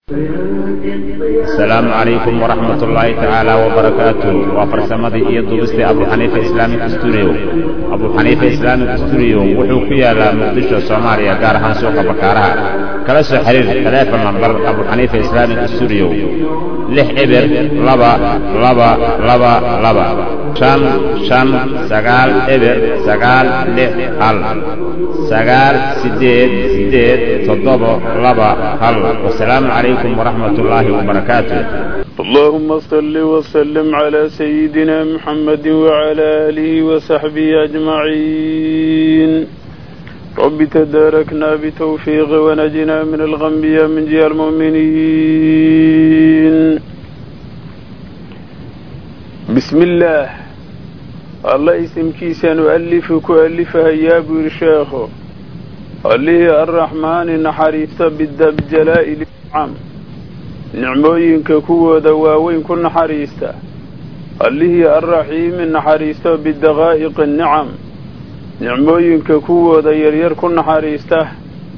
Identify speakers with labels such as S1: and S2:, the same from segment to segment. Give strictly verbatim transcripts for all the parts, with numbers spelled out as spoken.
S1: السلام عليكم ورحمة الله تعالى وبركاته. وفرسمدي إيه دوبستي أبو حنيفة إسلامي ستوريو. أبو حنيفة إسلامي ستوريو وحو فيها مقدشة الصومالية قارها سوق بكارها كلاس حرير ثلاثة منبر أبو حنيفة إسلامي ستوريو لح إبر لبا لبا لبا لبا شان شان سقال إبر سقال لح هل سقال سديد سديد تضبو لبا هل. والسلام عليكم ورحمة الله وبركاته.
S2: اللهم صل وسلم على سيدنا محمد وعلى آله وصحبه أجمعين. رب تداركنا بتوفيق ونجنا من الغم يا من جي المؤمنين. بسم الله. الله اسم كيسا نؤلفك ألفها يا برشاخو الله الرحمن نحريف بالدب جلائل النعم نعموينك كوة دواوين كن حريستا الله الرحيم نحريستا بالدقائق النعم نعموينك كوة ديرير كن حريستا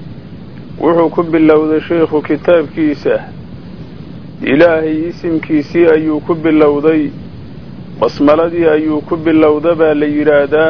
S2: وحو كب اللوذ شيخ كتاب كيسة إلهي اسم كيسي أيو كب اللوذي بسملدي أيو كب اللوذ بالإرادة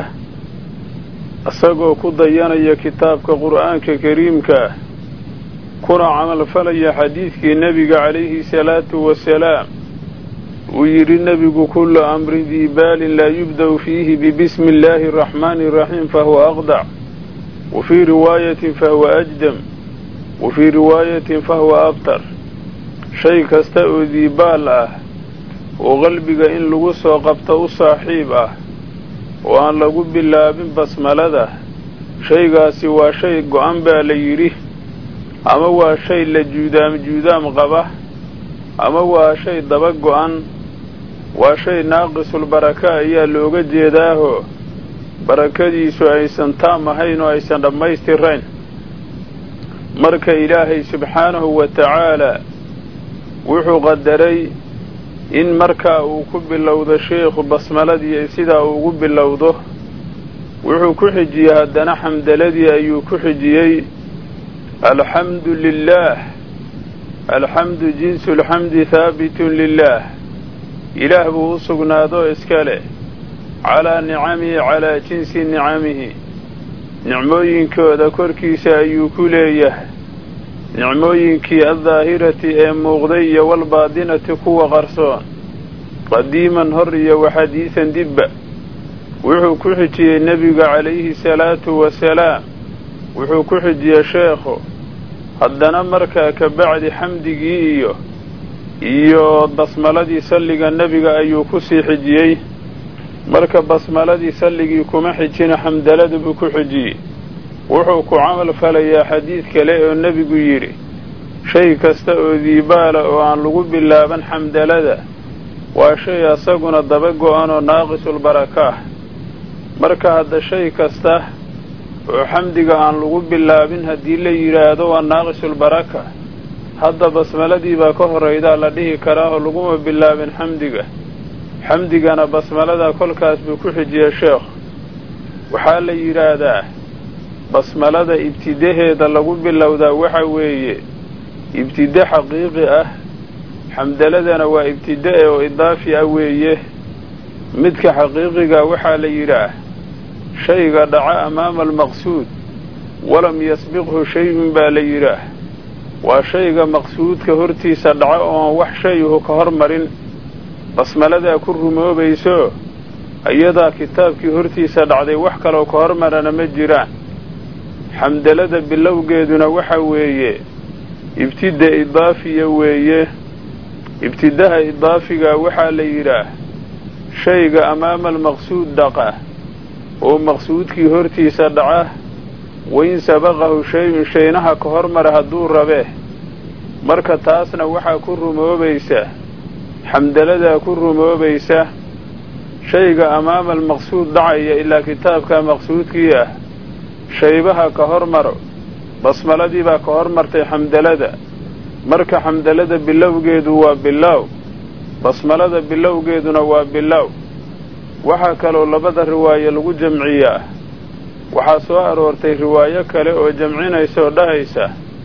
S2: asagoo ku dayanaya kitaabka qur'aanka kariimka kuna camal falaya xadiidkii nabiga calayhi salaatu wasalaam uu yidhi nabigu kullu amrin dii baalin laa yubda'u fiihi bibismi illaahi araxmaani iraxiim fahuwa aqdac wa fii riwaayatin fahuwa ajdam wa fii riwaayatin fahuwa abtar. shay kasta oo diibaal ah oo qalbiga in lagu soo qabto u saaxiib ah oo aan lagu bilaabin basmalada shaygaasi waa shay go'an baa la yidhi ama waa shay la juudaam juudaam qaba ama waa shay daba go'an waa shay naaqisul baraka ayaa looga jeedaaho barakadiisu aysan taam ahayn oo aysan dhammaystirayn. marka ilaahay subxaanahu wa tacaala wuxuu qadaray in markaa uu ku bilowdo sheekhu basmaladii sidaa uu ugu bilowdo wuxuu ku xijiyey haddana xamdaladii ayuu ku xijiyey alxamdu lilaah alxamdu jinsu lxamdi haabitun lilaah ilaah buu u sugnaado iska leh calaa nicamihi calaa jinsi nicamihi nicmooyinkooda korkiisa ayuu ku leeyahay nicmooyinkii addaahirati ee muuqday iyo walbaadinati kuwa qarsoon qadiiman hor iyo waxadiisan dibba. wuxuu ku xijiyey nebiga calayhi salaatu wasalaam wuxuu ku xijiyey sheekhu haddana markaa ka bacdi xamdigii iyo iyo basmaladii salliga nebiga ayuu ku sii xijiyey. marka basmaladii salligii kuma xijina xamdaladu buu ku xijiyey. wuxuu ku camal falayaa xadiid kale oo nebigu yidhi shay kasta oo diibaala oo aan lagu bilaaban xamdalada waa shay asaguna daba go'an oo naaqisul barakaah. marka hadda shay kasta oo xamdiga aan lagu bilaabin haddii la yidhaahdo waa naaqisul baraka hadda basmaladii baa ka horraydaa la dhihi karaa oo laguma bilaabin xamdiga. xamdigana basmalada kolkaas buu ku xijiyey sheekh. waxaa la yidhaahdaa basmalada ibtidaheeda lagu bilowdaa waxa weeye ibtida xaqiiqi ah xamdaladana waa ibtida'e oo idaafi ah weeye. midka xaqiiqiga waxaa la yidhaah shayga dhaca amaama almaqsuud walam yasbiqhu shayun baa la yidhaah waa shayga maqsuudka hortiisa dhaca ooan wax shayuhu ka hormarin basmaladaa ku rumoobayso iyadaa kitaabkii hortiisa dhacday wax kaloo ka hormarana ma jiraan. xamdalada bilowgeeduna waxa weeye ibtida idaafiya weeye. ibtidaha idaafiga waxaa la yidhaah shayga amaama almaqsuud dhaqa oo maqsuudkii hortiisa dhaca wain sabaqahu shayun shaynaha ka hormara hadduu rabee. marka taasna waxaa ku rumoobaysa xamdaladaa ku rumoobaysa shayga amaama almaqsuud dhacaya ilaa kitaabka maqsuudkii ah shaybaha ka hormaro basmaladii baa ka hormartay xamdalada. marka xamdalada bilowgeedu waa bilow basmalada bilowgeeduna waa bilow. waxaa kaloo labada riwaayo lagu jamciyaa waxaa soo aroortay riwaayo kale oo jamcinaysa oo dhahaysa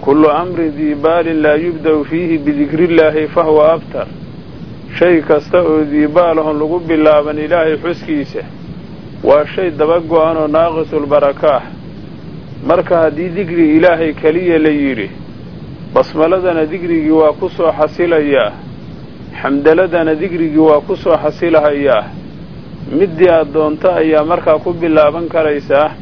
S2: kullu amri dii baalin laa yubda'u fiihi bidikriillaahi fahuwa abtar shay kasta oo diibaalahon lagu bilaaban ilaahay xuskiisa waa shay daba go-an oo naaqisulbarakaah marka haddii digri ilaahay keliya la yidhi basmaladana digrigii waa ku soo xasilayaa xamdaladana digrigii waa ku soo xasilahayaa middii aad doonto ayaa markaa ku bilaaban karaysaa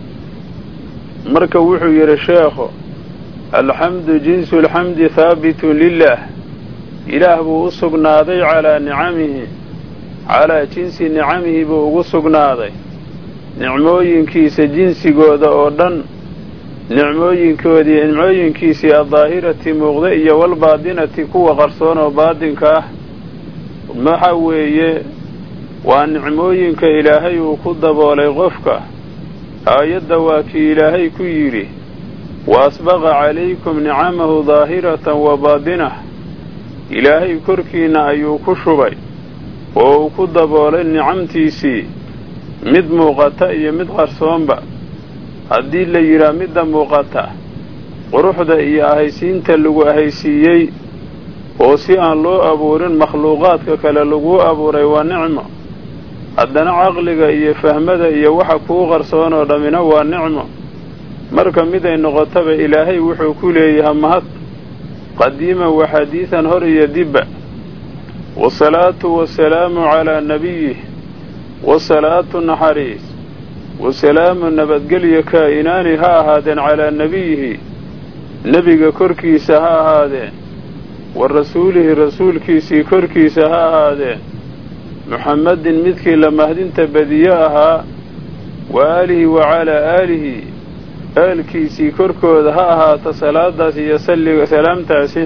S2: marka wuxuu yidhi sheekhu alxamdu jinsu alxamdi haabitun lilaah ilaah buu u sugnaaday calaa nicamihi calaa jinsi nicamihi buu ugu sugnaaday nicmooyinkiisa jinsigooda oo dhan nicmooyinkoodii nicmooyinkiisii addaahirati muuqda iyo walbaadinati kuwa qarsoon oo baadinka ah waxa weeye waa nicmooyinka ilaahay uu ku daboolay qofka aayadda waa kii ilaahay ku yidhi wa asbaqa calaykum nicamahu daahiratan wa baadinah ilaahay korkiinna ayuu ku shubay oo uu ku daboolay nicamtiisii mid muuqata iyo mid qarsoonba haddii la yidhaah midda muuqata quruxda iyo ahaysiinta lagu ahaysiiyey oo si aan loo abuurin makhluuqaadka kale laguu abuuray waa nicmo haddana caqliga iyo fahmada iyo waxa kuu qarsoon oo dhammina waa nicmo marka miday noqotaba ilaahay wuxuu ku leeyahay mahad qadiiman wa xadiidan hor iyo dibba wasalaatu wasalaamu calaa nabiyih wasalaatu naxariis wasalaamu nabadgelyo kaa'inaani ha ahaadeen calaa nebiyihi nebiga korkiisa ha ahaadeen wa rasuulihi rasuulkiisii korkiisa ha ahaadeen muxammadin midkii la mahdinta badiye ahaa wa aalihi wa calaa aalihi aalkiisii korkooda ha ahaato salaadaas iyo salliga salaamtaasi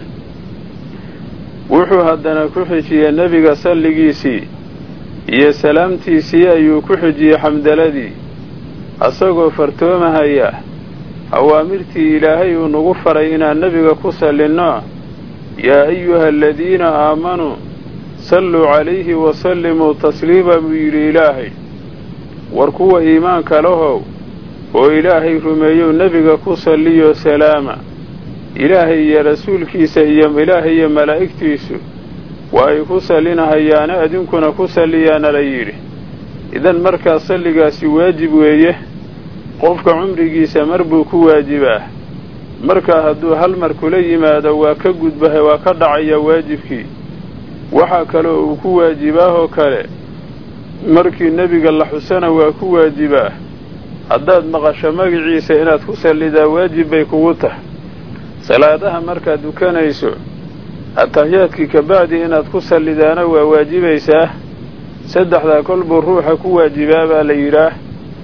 S2: wuxuu haddana ku xijiyey nebiga salligiisii iyo salaamtiisii ayuu ku xijiyey xamdaladii asagoo fartoomahaya awaamirtii ilaahay uu nagu faray inaan nebiga ku sallinno yaa ayuha aladiina aamanuu salluu calayhi wasallimuu tasliima buu yidhi ilaahay war kuwa iimaanka lahow oo ilaahay rumeeyow nebiga ku salliyo salaama ilaahay iyo rasuulkiisa iyo ilaahay iyo malaa'igtiisu waa ay ku sallinahayaana adinkuna ku salliyaana la yidhi idan markaa salligaasi waajib weeye qofka cumrigiisa mar buu ku waajibaa markaa hadduu hal mar kula yimaado waa ka gudbahay waa ka dhacaya waajibkii waxaa kaloo uu ku waajibaahoo kale markii nebiga la xusana waa ku waajibaa haddaad maqasho magaciisa inaad ku sallidaa waajib bay kugu tahay salaadaha markaad dukanayso atahiyaadkii kabacdi inaad ku sallidaana waa waajibaysaa saddexdaa kol buu ruuxa ku waajibaa baa la yidhaah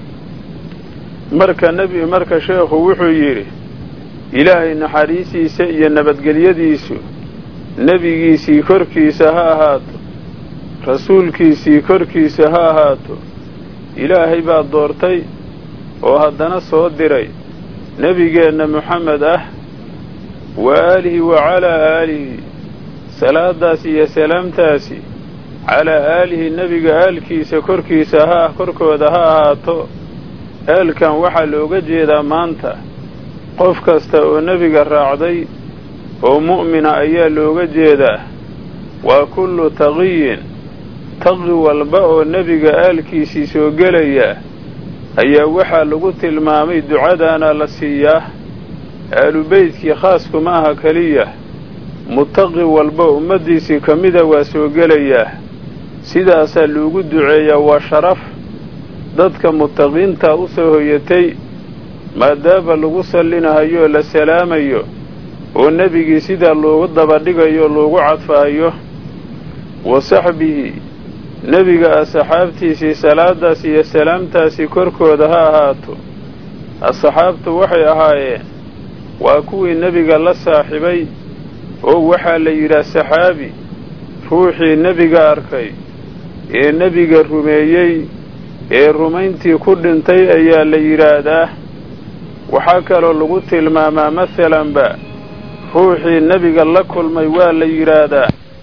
S2: marka nebi marka sheekhu wuxuu yidhi ilaahay naxariisiisa iyo nabadgelyadiisu nebigiisii korkiisa ha ahaato rasuulkiisii korkiisa ha ahaato ilaahay baa doortay oo haddana soo diray nebigeenna moxamed ah wa aalihi wa calaa aalihi salaadaas iyo salaamtaasi calaa aalihi nebiga aalkiisa korkiisa ha korkooda ha ahaato eelkan waxaa looga jeedaa maanta qof kasta oo nebiga raacday oo mu'mina ayaa looga jeedaa waa kullu taqiyin taqi walba oo nebiga aalkiisii soo gelaya ayaa waxaa lagu tilmaamay ducadaana la siiyaa aalubeydkii khaaskuma aha keliya muttaqi walba ummaddiisii ka mida waa soo gelayaa sidaasaa loogu duceeyaa waa sharaf dadka muttaqiintaa u soo hoyatay maadaama lagu sallinahayo oo la salaamayo oo nebigii sidaa loogu dabadhigayo oo loogu cadfaayo wa saxbihi nebiga asxaabtiisii salaadaas iyo salaamtaasii korkooda ha ahaato asxaabtu waxay ahaayeen waa kuwii nebiga la saaxibay oo waxaa la yidhaah saxaabi ruuxii nebiga arkay ee nebiga rumeeyey ee rumayntii ku dhintay ayaa la yidhaahdaa waxaa kaloo lagu tilmaamaa masalanba ruuxii nebiga la kulmay waa la yidhaahdaa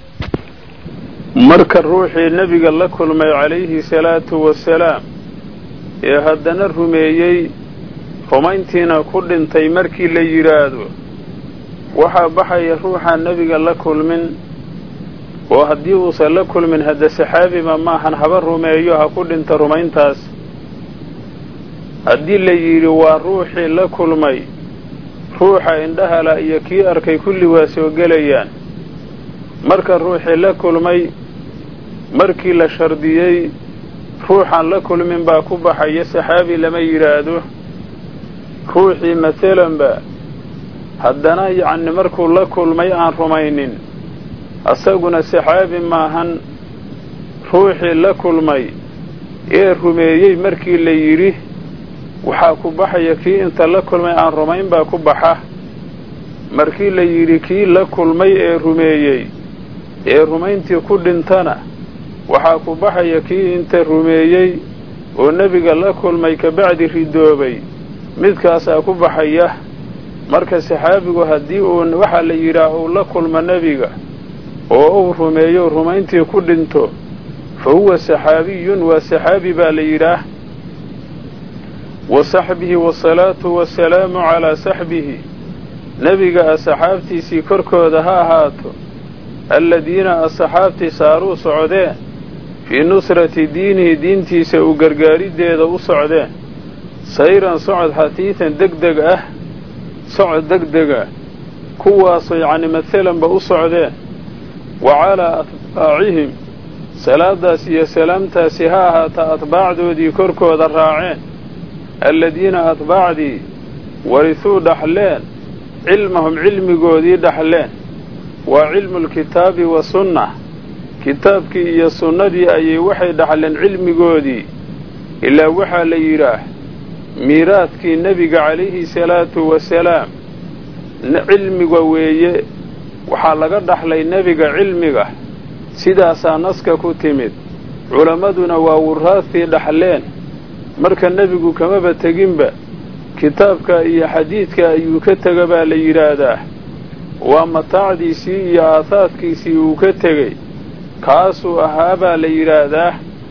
S2: marka ruuxii nebiga la kulmay calayhi salaatu wasalaam ee haddana rumeeyey rumayntiina ku dhintay markii la yidhaahdo waxaa baxaya ruuxaan nebiga la kulmin oo haddii uusan la kulmin hadda saxaabiba maahan haba rumeeyo ha ku dhinta rumayntaas. haddii la yidhi waa ruuxii la kulmay ruuxa indhahala iyo kii arkay kulli waa soo gelayaan. marka ruuxii la kulmay markii la shardiyey ruuxaan la kulmin baa ku baxaya saxaabi lama yidhaahdo. ruuxii masalanba haddana yacni markuu la kulmay aan rumaynin asaguna saxaabi maahan. ruuxii la kulmay ee rumeeyey markii la yidhi waxaa ku baxaya kii inta la kulmay aan rumayn baa ku baxa. markii la yidhi kii la kulmay ee rumeeyey ee rumayntii ku dhintana waxaa ku baxaya kii inta rumeeyey oo nebiga la kulmay kabacdi ridoobay midkaasaa ku baxaya. marka saxaabigu haddii uu waxaa la yidhaah uu la kulmo nebiga oo uu rumeeyo rumayntii ku dhinto fa huwa saxaabiyun waa saxaabi baa la yidhaah. wa saxbihi wasalaatu wasalaamu calaa saxbihi nebiga asxaabtiisii korkooda ha ahaato aladiina asxaabtii saaruu socdeen fii nusrati diinihi diintiisa u gargaarideeda u socdeen sayran socod xatiitan degdeg ah socod degdega kuwaasoo yacni masalanba u socdeen. wa calaa atbaacihim salaadaas iyo salaamtaasi ha ahaata atbaacdoodii korkooda raaceen aladiina atbaacdii warisuu dhaxleen cilmahum cilmigoodii dhaxleen. waa cilmulkitaabi wa sunna kitaabkii iyo sunnadii ayay waxay dhaxleen cilmigoodii. ilaa waxaa la yidhaah miiraadkii nebiga calayhi salaatu wasalaam cilmiga weeye waxaa laga dhaxlay nebiga cilmiga sidaasaa naska ku timid. culammaduna waa wuraastii dhaxleen. marka nebigu kamaba teginba kitaabka iyo xadiidka ayuu ka tega baa la yidhaahdaa. waa mataacdiisii iyo aasaadkiisii uu ka tegey kaasuu ahaa baa la yidhaahdaa.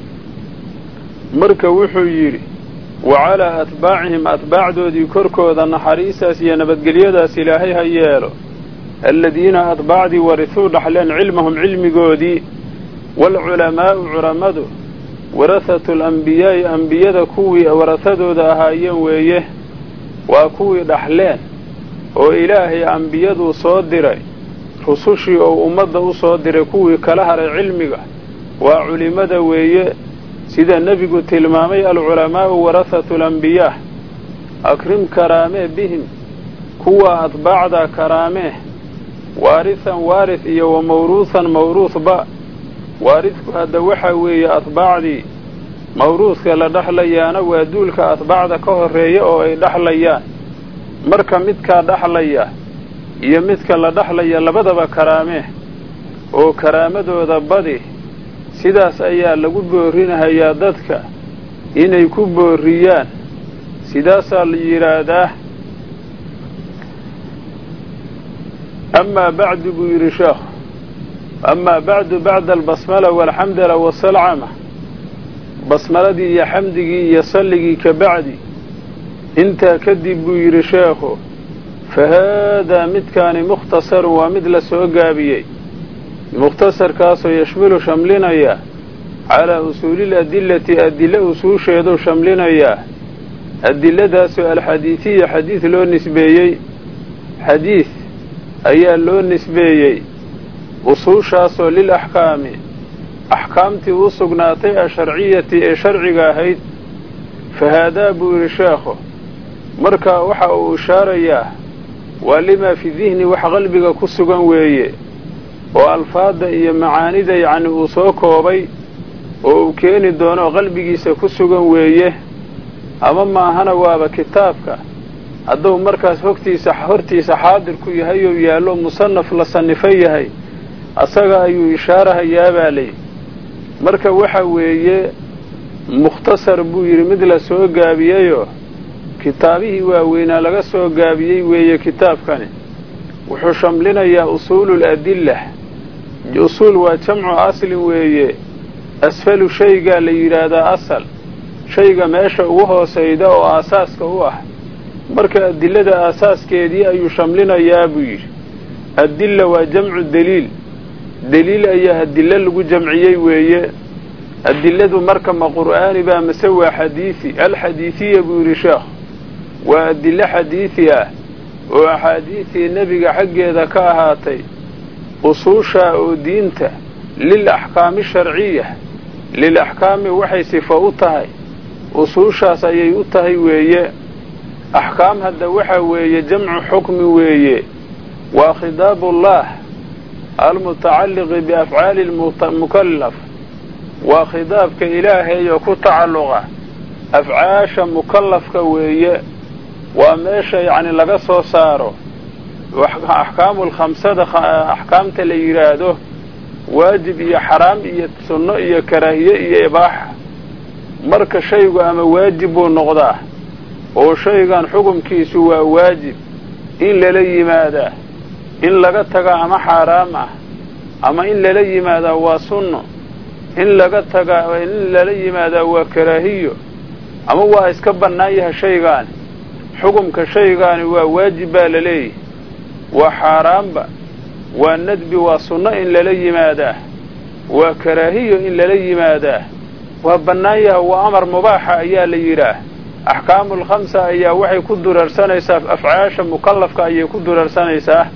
S2: marka wuxuu yidhi wa calaa atbaacihim atbaacdoodii korkooda naxariistaas iyo nabadgelyadaas ilaahay ha yeelo aladiina atbaacdii warisuu dhaxleen cilmahum cilmigoodii. waalculamaa'u culammadu warahatu alambiyaa'i ambiyada kuwii warahadooda ahaayeen weeye. waa kuwii dhaxleen oo ilaahay ambiyaduu soo diray rusushii oo ummadda u soo diray kuwii kala haray cilmiga waa culimada weeye. sida nebigu tilmaamay alculamaa'u warahatu alambiyaa akrim karaamee bihim kuwa atbaacda karaamee waarisan waaris iyo wa mawruusan mawruusba. waarisku hadda waxaa weeye atbaacdii mawruuska la dhaxlayaana waa duulka atbaacda ka horreeya oo ay dhaxlayaan. marka midkaa dhaxlaya iyo midka la dhaxlaya labadaba karaamee oo karaamadooda badi. sidaas ayaa lagu boorinahayaa dadka inay ku booriyaan. sidaasaa la yidhaahdaa. amaa bacdu buu yidhi sheekhu amaa bacdu bacda albasmala waalxamdala wasalcama basmaladii iyo xamdigii iyo salligii ka bacdi intaa kadib buu yidhi sheekhu fa haadaa midkaani mukhtasarun waa mid la soo gaabiyey. mukhtasarkaasoo yashmilu shamlinaya calaa usuulil adillati adille usuusheeduu shamlinayaa. adilladaasoo alxadiidiya xadiid loo nisbeeyey xadiid ayaa loo nisbeeyey. usuushaasoo lil axkaami axkaamtii u sugnaatay asharciyati ee sharciga ahayd. fa haadaa buu yidhi sheekhu markaa waxa uu ishaarayaa waa limaa fi dihni wax qalbiga ku sugan weeye oo alfaadda iyo macaanida yacni uu soo koobay oo uu keeni doono qalbigiisa ku sugan weeye. ama maahana waaba kitaabka hadduu markaas hogtiisa hortiisa xaadir ku yahay oo yaallo musanaf la sanifo yahay asaga ayuu ishaarahayaa baa layidhi. marka waxa weeye mukhtasar buu yidhi mid la soo gaabiyeyoo kitaabihii waaweynaa laga soo gaabiyey weeye. kitaabkani wuxuu shamlinayaa usuululadillah. usuul waa jamcu aslin weeye. asfalu shaygaa la yidhaahdaa asal shayga meesha ugu hoosayda oo aasaaska u ah. marka adillada aasaaskeedii ayuu shamlinayaa buu yidhi. adilla waa jamcu daliil daliil ayaa adilla lagu jamciyey weeye adilladu marka ma qur'aani baa mase waa xadiisi alxadiisiya buu yidhi sheekh waa adillo xadiisi ah oo axaadiisii nebiga xaggeeda ka ahaatay usuusha oo diinta lilaxkaami sharciya lilaxkaami waxay sifo u tahay usuushaas ayay u tahay weeye axkaam hadda waxa weeye jamcu xukmi weeye waa khidaabullaah almutacalliqi biafcaali lmukallaf waa khidaabka ilaahay oo ku tacalluqa afcaasha mukallafka weeye waa meesha yacni laga soo saaro axkaamu lkhamsada axkaamta la yidhaahdo waajib iyo xaraam iyo sunno iyo karaahiye iyo ibaaxa marka shaygu ama waajib buu noqdaa oo shaygan xukumkiisu waa waajib in lala yimaadaa in laga tagaa ama xaaraam ah ama in lala yimaadaa waa sunno in laga tagaa in lala yimaadaa waa karaahiyo ama waa iska bannaan yahay shaygaani xukumka shaygaani waa waajib baa la leeyahay waa xaaraamba waa nadbi waa sunno in lala yimaadaa waa karaahiyo in lala yimaadaa waa bannaan yahay waa amar mubaaxa ayaa la yidhaah axkaamu lkhamsa ayaa waxay ku durarsanaysaa afcaasha mukallafka ayay ku durarsanaysaa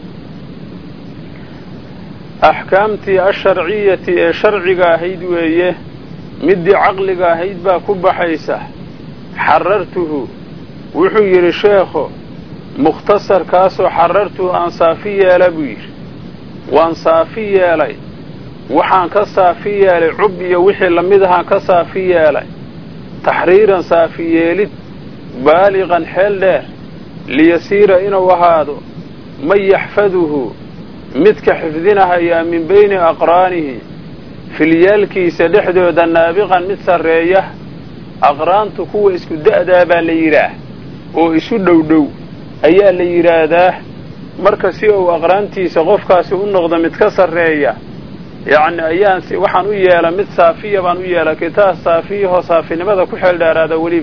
S2: axkaamtii asharciyati ee sharciga ahayd weeye middii caqliga ahayd baa ku baxaysa xarartuhu wuxuu yidhi sheekho mukhtasarkaasoo xarartuhu aan saafi yeela buu yidhi waan saafi yeelay waxaan ka saafi yeelay cub iyo wixii lamid ahaan ka saafi yeelay taxriiran saafi yeelid baaliqan xeel dheer liyasiira inuu ahaado man yaxfaduhu midka xifdinahayaa min bayni aqraanihi filyaalkiisa dhexdooda naabiqan mid sarreeya aqraantu kuwa isku da'daa baa la yidhaah oo isu dhowdhow ayaa la yidhaahdaa marka si uu aqraantiisa qofkaasi u noqdo mid ka sarreeya yacni ayaan waxaan u yeela mid saafiya baan u yeela kitaab saafiyahoo saafinimada ku xeel dheeraada weliba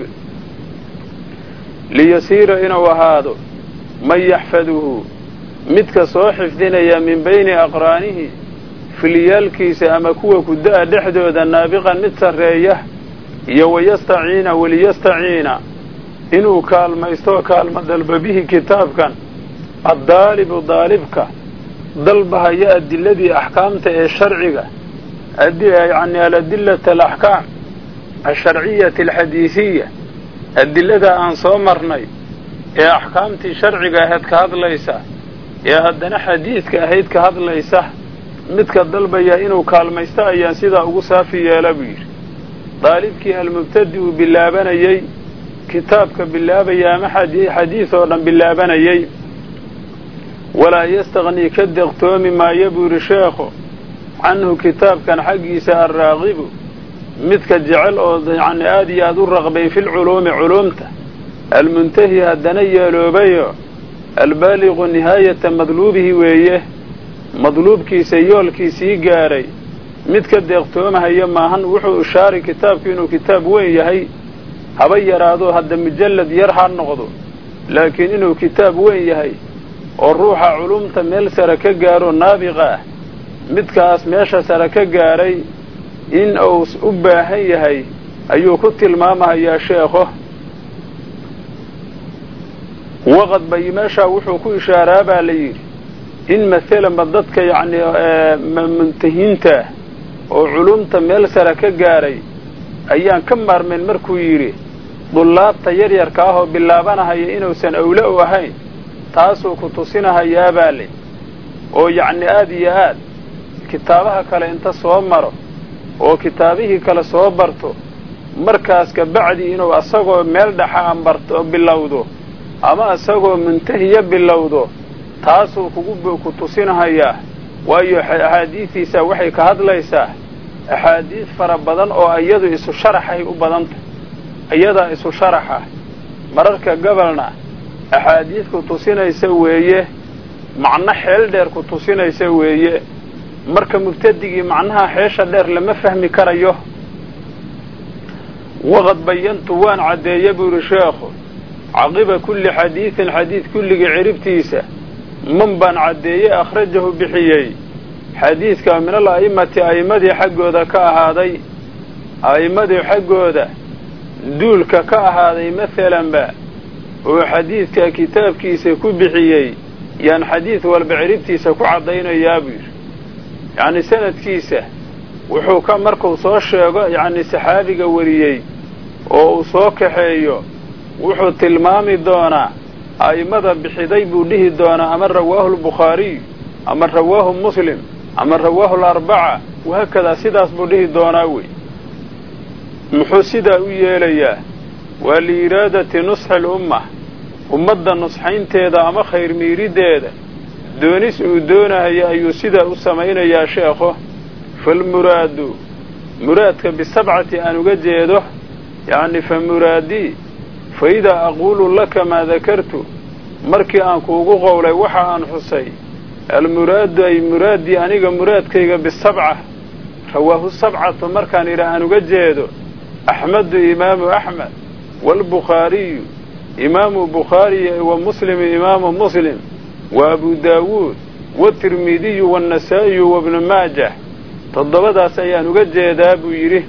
S2: liyasiira inuu ahaado man yaxfaduhu midka soo xifdinaya min bayni aqraanihi filyaalkiisa ama kuwa kuda'a dhexdooda naabiqan mid sarreeya iyo wayastaciina waliyastaciina inuu kaalmaysto kaalmo dalba bihi kitaabkan addaalibu daalibka dalbahaya adiladii axkaamta ee sharciga yani aladillata alaxkaam alsharciyati alxadiisiya adilada aan soo marnay ee axkaamtii sharciga ahayd ka hadlaysa ee haddana xadiidka ahayd ka hadlaysa midka dalbaya inuu kaalmaysto ayaan sidaa ugu saafi yeela buu yidhi daalibkii almubtadi uu bilaabanayey kitaabka bilaabaya ama xadiis oo dhan bilaabanayay walaa yastaqnii ka deqtoomi maayo buu yidhi sheekhu canhu kitaabkan xaggiisa alraaqibu midka jecel oo yani aad iyo aad u raqbay filculuumi culuumta almuntahi haddana yeeloobayo albaaliqu nihaayata madluubihi weeye madluubkiisa yoolkiisii gaaray mid ka deeqtoomahaya maahan wuxuu ishaaray kitaabku inuu kitaab weyn yahay haba yaraado hadda mujallad yar ha noqdo laakiin inuu kitaab weyn yahay oo ruuxa culumta meel sare ka gaaro naabiqa ah midkaas meesha sare ka gaaray in uu u baahan yahay ayuu ku tilmaamahayaa sheekho waqad bay meeshaa wuxuu ku ishaaraa baa la yidhi in maalanba dadka yacni muntahiinta oo culumta meel sare ka gaaray ayaan ka maarmayn markuu yidhi dullaabta yaryarka ah oo bilaabanahaya inuusan awle u ahayn taasuu ku tusinahayaa baa le oo yacni aad iyo aad kitaabaha kale inta soo maro oo kitaabihii kale soo barto markaas ka bacdi inuu asagoo meel dhaxa aan barto bilowdo ama asagoo muntahiya bilowdo taasuu kugu ku tusinahayaa waayo axaadiistiisa waxay ka hadlaysaa axaadiis fara badan oo iyadu isu sharaxay u badanta iyadaa isu sharaxa mararka gobolna axaadiis ku tusinaysa weeye macno xeel dheer ku tusinaysa weeye marka mubtadigii macnaha xeesha dheer lama fahmi karayo waqad bayantu waan caddeeye buu yidhi sheekhu caqiba kulli xadiidin xadiid kulligii ciribtiisa man baan caddeeyey akhrajahu bixiyey xadiidka min al-a'immati a'immadii xaggooda ka ahaaday a'immadii xaggooda duulka ka ahaaday maalanba oo xadiidka kitaabkiisa ku bixiyey yaan xadiid walba ciribtiisa ku caddaynayaa buu yidhi yacni sanadkiisa wuxuu ka markuu soo sheego yacni saxaabiga wariyey oo uu soo kaxeeyo wuxuu tilmaami doonaa a'immada bixiday buu dhihi doonaa ama rawaahu albukhaariy ama rawaahu muslim ama rawaahu alarbaca wahaakadaa sidaas buu dhihi doonaa wey muxuu sidaa u yeelayaa waa liiraadati nusxi alumma ummadda nusxaynteeda ama khayr miiriddeeda doonis uu doonahaya ayuu sidaa u samaynayaa sheekho falmuraadu muraadka bisabcati aan uga jeedo yacni fa muraadii fa idaa aquulu laka maa dakartu markii aan kuugu qowlay waxa aan xusay almuraadu ay muraadii aniga muraadkayga bisabca rawaahu sabcatu markaan idha aan uga jeedo axmedu imaamu axmed waalbukhaariyu imaamu bukhaariy wa muslimu imaamu muslim wa abu daawuud waatirmidiyu waannasaa'iyu wabnu maajah toddobadaas ayaan uga jeedaa buu yidhi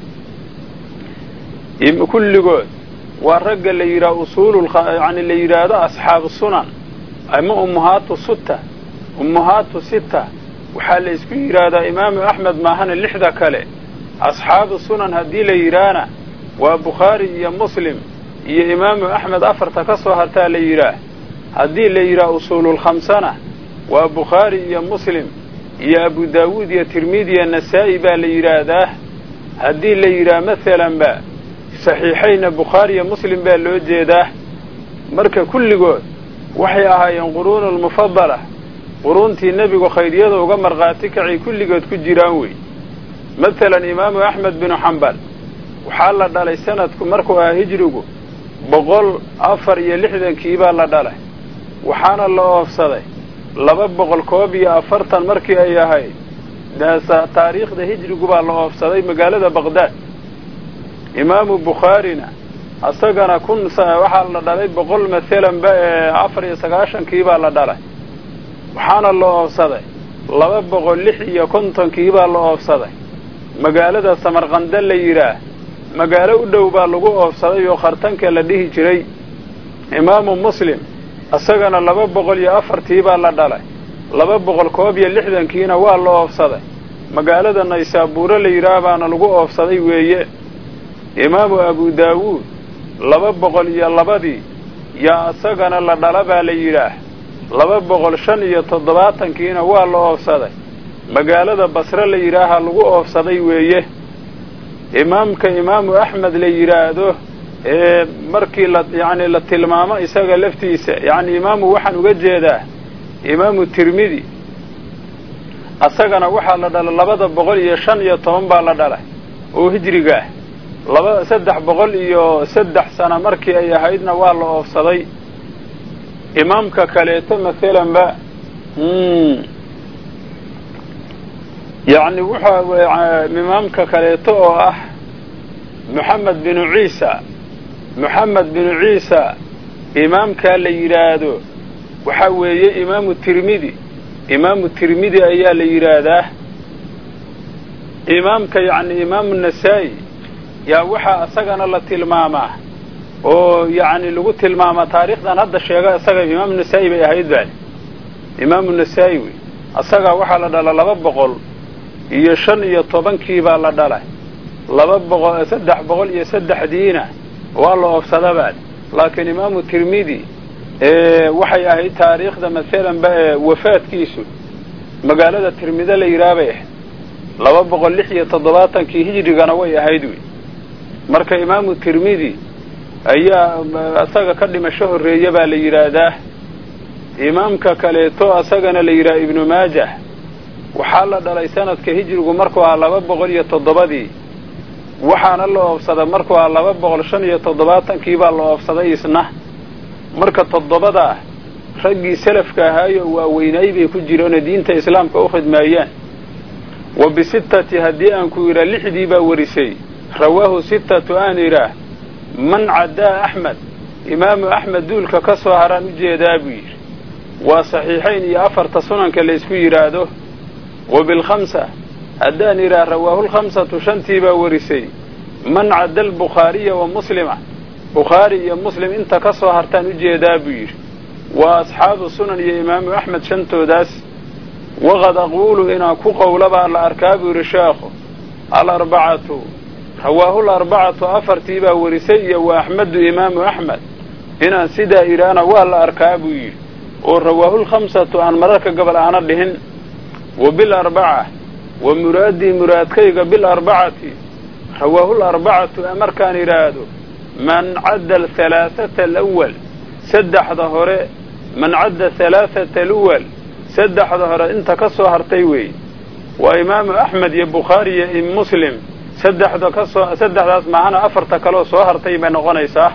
S2: kulligood waa ragga la yidhaha usuulu yani la yidhaahdo asxaabu sunan ama ummuhaatu sita ummuhaatu sita waxaa la isku yidhaahdaa imaamu axmed maahana lixda kale asxaabu sunan haddii la yidhaahna waa bukhaari iyo muslim iyo imaamu axmed afarta ka soo hartaa la yidhaah haddii la yidhaha usuululkhamsana waa bukhaari iyo muslim iyo abu daawuud iyo tirmidi iyo nasaa'i baa la yidhaahdaa haddii la yidhaha maalanba saxiixayna bukhaari iyo muslim baa loo jeedaa marka kulligood waxay ahaayeen quruunulmufadala quruuntii nebigu khayryada uga markhaati kacay kulligood ku jiraan wey maalan imaamu axmed binu xambal waxaa la dhalay sanadku markuu ahaa hijrigu boqol afar iyo lixdankii baa la dhalay waxaana la oofsaday laba boqol koob iyo afartan markii ay ahayd taariikhda hijrigu baa la oofsaday magaalada baqdaad imaamu bukhaarina asagana kun waxaa la dhalay boqol maalanba afar iyo sagaashankii baa la dhalay waxaana la oofsaday laba boqol lix iyo kontonkii baa la oofsaday magaalada samarqanda la yidhaah magaalo u dhow baa lagu oofsaday oo khartanka la dhihi jiray imaamu muslim isagana laba boqol iyo afartii baa la dhalay laba boqol koob iyo lixdankiina waa la oofsaday magaalada naysaabuuro la yidhaah baana lagu oofsaday weeye imaamu abu daawuud laba boqol iyo labadii yaa isagana la dhala baa la yidhaah laba boqol shan iyo toddobaatankiina waa la oofsaday magaalada basre la yidhaaha lagu oofsaday weeye imaamka imaamu axmed la yidhaahdo ee markii la yacni la tilmaamo isaga laftiisa yacni imaamu waxaan uga jeedaa imaamu tirmidi asagana waxaa la dhalay labada boqol iyo shan iyo toban baa la dhalay oo hijrigaah laba saddex boqol iyo saddex sano markii ay ahaydna waa la oofsaday imaamka kaleeto maalanba yacni wuxaa imaamka kaleeto oo ah moxamed binu ciisa moxamed binu ciisa imaamkaa la yidhaahdo waxaa weeye imaamu tirmidi imaamu tirmidi ayaa la yidhaahdaa imaamka yacni imaamu nasaa'i yaa waxaa isagana la tilmaamaa oo yacni lagu tilmaamaa taariikhdan hadda sheega isaga imaamu nasaa'i bay ahayd baali imaamu nasaa'i wey isagaa waxaa la dhala laba boqol iyo shan iyo tobankii baa la dhalay laba boqol saddex boqol iyo saddexdiina waa la oofsada baali laakiin imaamu tirmidi waxay ahayd taariikhda maalanba wafaadkiisu magaalada tirmide la yidhaah bay ahayd laba boqol lix iyo toddobaatankii hijrigana way ahayd wey marka imaamu tirmidi ayaa isaga ka dhimasho horreeya baa la yidhaahdaa imaamka kaleeto asagana la yidhaha ibnu maajah waxaa la dhalay sanadka hijrigu markuu ahaa laba boqol iyo toddobadii waxaana la oofsaday markuu ahaa laba boqol shan iyo toddobaatankii baa la oofsaday isna marka toddobadaa raggii salafka ahaayo waaweynaay bay ku jireenoo diinta islaamka u khidmeeyeen wa bisittati haddii aan ku yidhaa lixdii baa warisay rawaahu sittatu aan idhaah man caddaa axmed imaamu axmed duulka ka soo haraan u jeedaa buu yidhi وصحيحين يا أفرت سنن كاليسكو يراده وبالخمسة هدان إلى رواه الخمسة شنتيبا ورسي من عد البخاري ومسلمة بخاري ومسلم انت كسوه هرتان وجيدا بير وأصحاب السنن يا إمام أحمد شنتو داس وقد أقول إنا كو قولبا الأركاب ورشاخه الأربعة رواه الأربعة أفرتيبا ورسي وأحمد إمام أحمد إنا سيدا إيرانا والأركاب وير ورواه الخمسة عن مرك قبل أن أردهن وبالأربعة ومرادي مراد كيغ بالأربعة رواه الأربعة أمر كان إراده من عد الثلاثة الأول سدح ظهره من عد الثلاثة الأول سدح ظهره انت كسو هرتيوي وإمام أحمد يا بخاري يا مسلم سدح ذا كسو سدح ذا معنا أفرت كلو سو هرتي بين غنيسة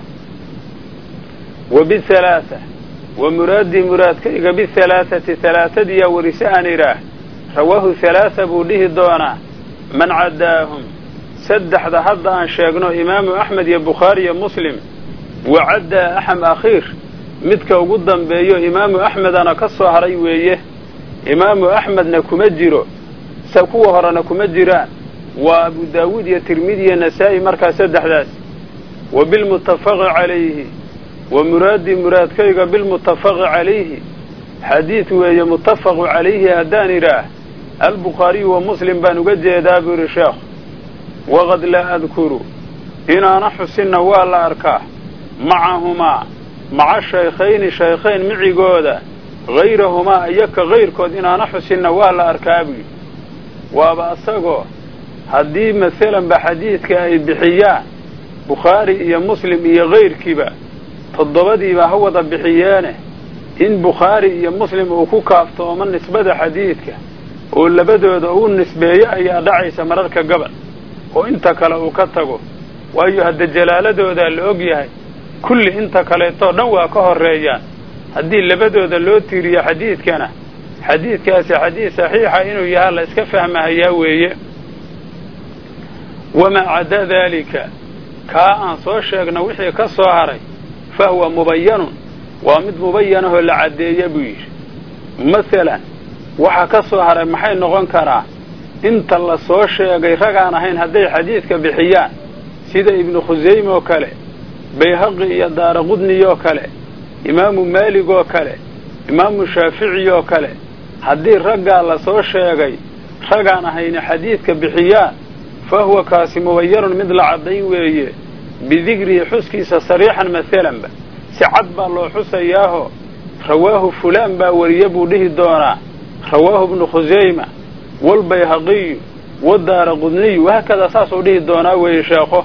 S2: وبالثلاثة ومراد مراد كيغ بالثلاثة ثلاثة دي ورسان إراه رواه ثلاثة بوده دونا من عداهم سدح ذا هذا عن شاقنو إمام أحمد يا بخاري يا مسلم وعدى أحم أخير متك وقدم بيو إمام أحمد أنا كسو هريويه إمام أحمد نكمجره سكوه هر نكمجران وأبو داود يا ترمذي يا نسائي مركز سدح ذات وبالمتفق عليه ومراد مراد كيغا بالمتفق عليه حديث ويا متفق عليه هدان راه البخاري ومسلم بانوجه دابر الشيخ وقد لا أذكر إن نحسن ولا أركاه معهما مع الشيخين شيخين معي قودا غيرهما أيك غير كود إن نحسن ولا أركابي وبأسقه هدي مثلا بحديث كأي بحيان بخاري يا مسلم يا غير كبا تضبدي ما هو بحيانه إن بخاري يا مسلم وكوكافتو من نسبة حديثك ولا بدو دعون نسبة يا دعي سمررك قبل وإنت كلا وكتغو وأيها الدجلالة دودا الأوجيه كل إنت كلا يطنوا كهر ريان هدي اللي بدو ذا اللوتيري حديث كان حديث كاس حديث صحيح إنه يهلا اسكفهم هياوي وما عدا ذلك كأن صوشنا وحي كصهري فهو مبين ومد مبينه العدي يبيش مثلا وحا كصهري محي نغن كراه انت الله soo sheegay ragaan ahayn haday xadiiska bixiyaan sida ibn Khuzayma oo kale Bayhaqi iyo Daaraqudni oo kale Imam Malik oo kale Imam Shafi'i oo kale hadii ragaa la soo sheegay ragaan ahayn xadiiska bixiyaan fa huwa kaasi muwayyar mid la caday weeye bidikri xuskiisa sariixan midalan ba si cad baa loo xusayaaho rawaahu fulan baa wariye buu dhihi doonaa rawaahu ibn Khuzayma والبيهقي والدارقطني وهكذا ساسو ديه دونا وي شيخو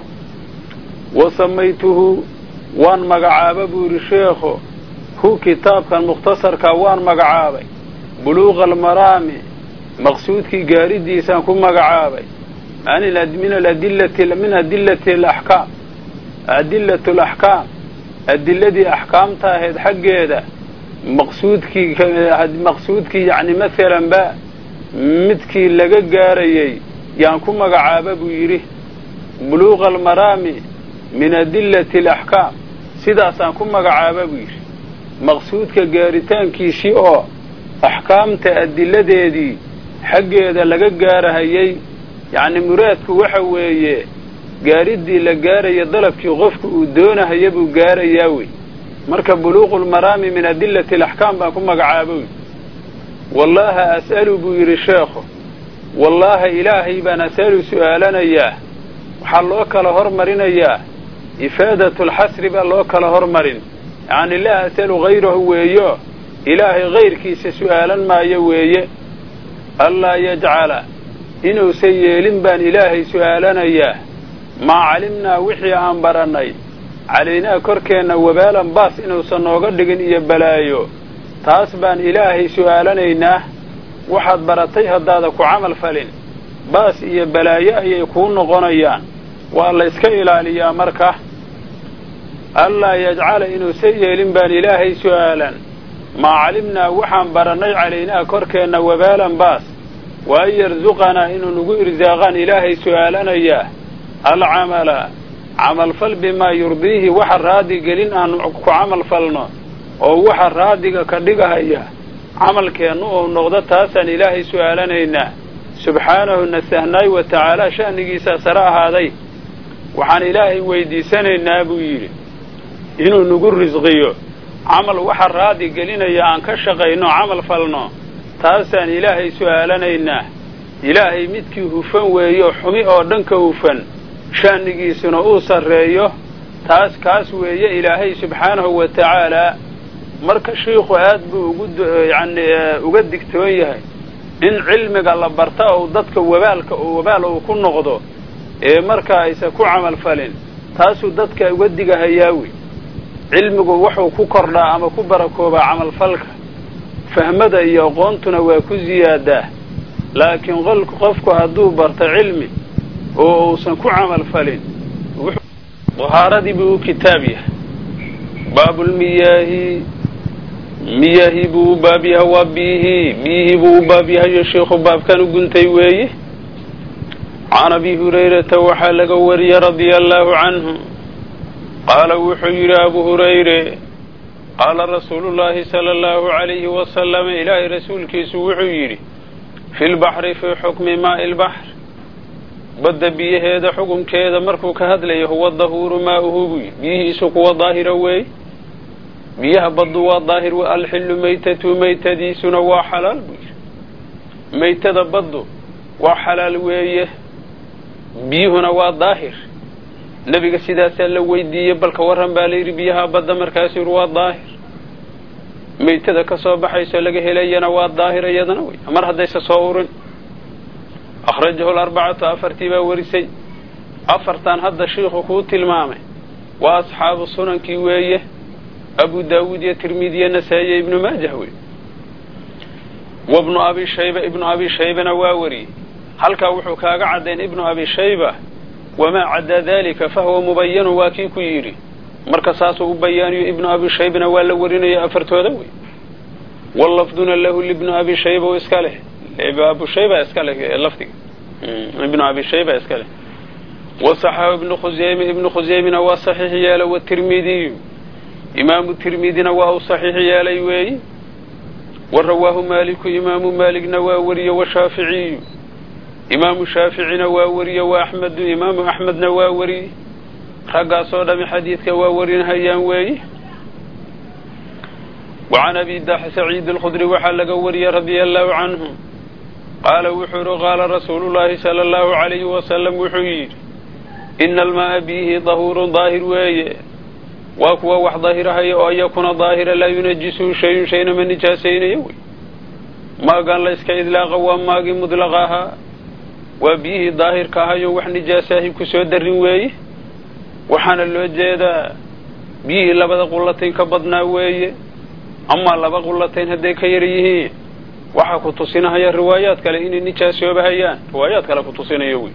S2: وسميته وان مغعابه بوري شيخو هو كتاب كان مختصر كوان مغعابه بلوغ المرام مقصود كي غاريديسان كو مغعابه يعني من الادله من ادله الاحكام ادله الاحكام ادله احكامتها هي حقيده مقصود كي مقصود كي يعني مثلا با midkii laga gaarayay yaan ku magacaaba buu yiri buluuq al-marami min adillati al-ahkam sidaasaan ku magacaaba buu yiri maqsuudka gaaritaankiisii oo ahkaamta adilladeedii xageeda laga gaarayay yaani muraadku waxa weeye gaaridii la gaarayay dalabkii qofku uu doonayo buu gaarayaa way marka buluuq al-marami min adillati al-ahkam baan ku magacaaba والله أسأل بير الشيخ والله إلهي بنا أسأل سؤالنا إياه وحلوك لهرمرين إياه إفادة الحسر بالوك لهرمرين يعني لا أسأل غيره وإياه إلهي غير كيس سؤالا ما يويه الله يجعل إنه سيئلن بان إلهي سؤالنا إياه ما علمنا وحي عن برني علينا كركينا وبالا باس إنه سنوغدقن إيا بلايو taas baan ilaahay su'aalanaynaa waxaad baratay hadaada ku amal falin baas iyo balaayo ay ku noqonayaan waa la iska ilaaliyaa marka Allah yaj'ala inuu sayyeelin baan ilaahay su'aalan ma calimna waxaan baranay caleena korkeena wabaalan baas wa yarzuqana inuu nagu irzaaqan ilaahay su'aalanaya al amala amal fal bima yurdihi wa raadi gelin aan ku amal falno oo waxa raadiga ka dhigahaya camalkeenu oo noqdo taasaan ilaahay su'aalanaynaa subxaanahu nasahnay wa ta'ala shanigiisa sara ahaaday waxaan ilaahay weydiisanaynaa buu yiri inuu nagu risqiyo camal waxa raadi gelinaya aan ka shaqeyno camal falno taasaan ilaahay su'aalanaynaa ilaahay midkii hufan weeyo xumi oo dhanka hufan shanigiisuna uu sareeyo taas kaas weeye ilaahay subxaanahu wa ta'ala marka sheekhu aad buu ugu yani uga digtoon yahay in cilmiga la barta oo dadka wabaalka oo wabaal uu ku noqdo ee marka aysa ku camal falin taasu dadka uga digahayaawi cilmigu wuxuu ku kordhaa ama ku barakooba camal falka fahmada iyo aqoontuna waa ku ziyaadaa laakiin qofku hadduu barto cilmi oo uusan ku camal falin طهارتي بو كتابيه باب المياه مياه بو بابها وبيه بيه بو بابها يا شيخ باب كانوا قنتي ويه عن ابي هريره وحلق وري رضي الله عنه قال وحير ابو هريره قال رسول الله صلى الله عليه وسلم الى رسولك سوحيري في البحر في حكم ماء البحر بد بيه هذا حكم كذا مركو كهدليه هو الظهور ماؤه بيه سوق وظاهر وي بيه بد وظاهر والحل ميتة ميتة سنة وحلال ميتة بد وحلال ويه بيه هنا وظاهر نبي سيدا سلو ويدي بل كورن بالير بيها بد مركاسر وظاهر ميتة كصوب حيث لقى هلينا وظاهر يدنا وي امر هذا صور أخرجه الأربعة أفرتي ورسي أفرتان هذا الشيخ كوت المامة وأصحاب السنن كيوية أبو داود الترمذي النسائي ابن ماجه وابن أبي شيبة ابن أبي شيبة نواوري هل كوحو كاقعدين ابن أبي شيبة وما عدا ذلك فهو مبين واكي كيري مركزاسه بيان ابن أبي شيبة نوالورين يا أفرتو ذوي واللفظنا له لابن أبي شيبة وإسكاله أبو شيبة إسكاله اللفظي ابن أبي شيبة إسكاله وصححه ابن خزيمة ابن خزيمة نوى صحيح ياله والترمذي إمام الترمذي نواه صحيح ياله وي ورواه مالك إمام مالك نوى وري وشافعي إمام الشافعي نوى وري وأحمد إمام أحمد نوى وري رقا صودا من حديث كواوري هيان وي وعن أبي داح سعيد الخدري وحلق وري رضي الله عنه قال وحر قال رسول الله صلى الله عليه وسلم وحير إن الماء به ظهور ظاهر ويه وكوا وح ظاهرها أو يكون ظاهرا لا ينجسه شيء شيء من نجاسين يوي ما قال ليس كإذلاغ وما قال مدلغاها وبيه ظاهر كهاي وح نجاسه كسود الرويه وحن الوجه بيه لبدا قلتين كبدنا ويه أما لبا قلتين هدي كيريه waxa ku tusinaya riwaayad kale in nijaasoobayaan riwaayad kale ku tusinayo wi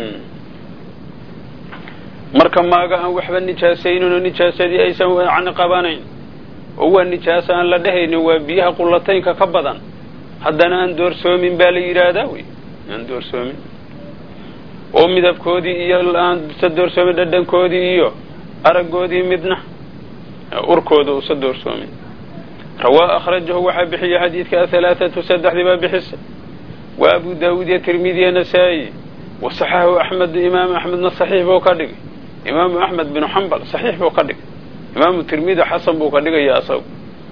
S2: marka maaga aan waxba nijaasayno nijaasadii aysan aan qabanayn oo nijaasa aan la dhahayn waa biyaha qulataynka ka badan haddana aan doorsoomin baa la yiraahdaa wi aan doorsoomin oo midabkoodii iyo aan doorsoomin dhadhankoodii iyo aragoodii midna urkooda oo doorsoomin رواه أخرجه وحبحي حديث كثلاثة سدح ذبا بحسن وأبو داود الترمذي النسائي وصححه أحمد إمام أحمد الصحيح بوكادق إمام أحمد بن حنبل صحيح بوكادق إمام الترمذي حسن بوكادق يا أصاب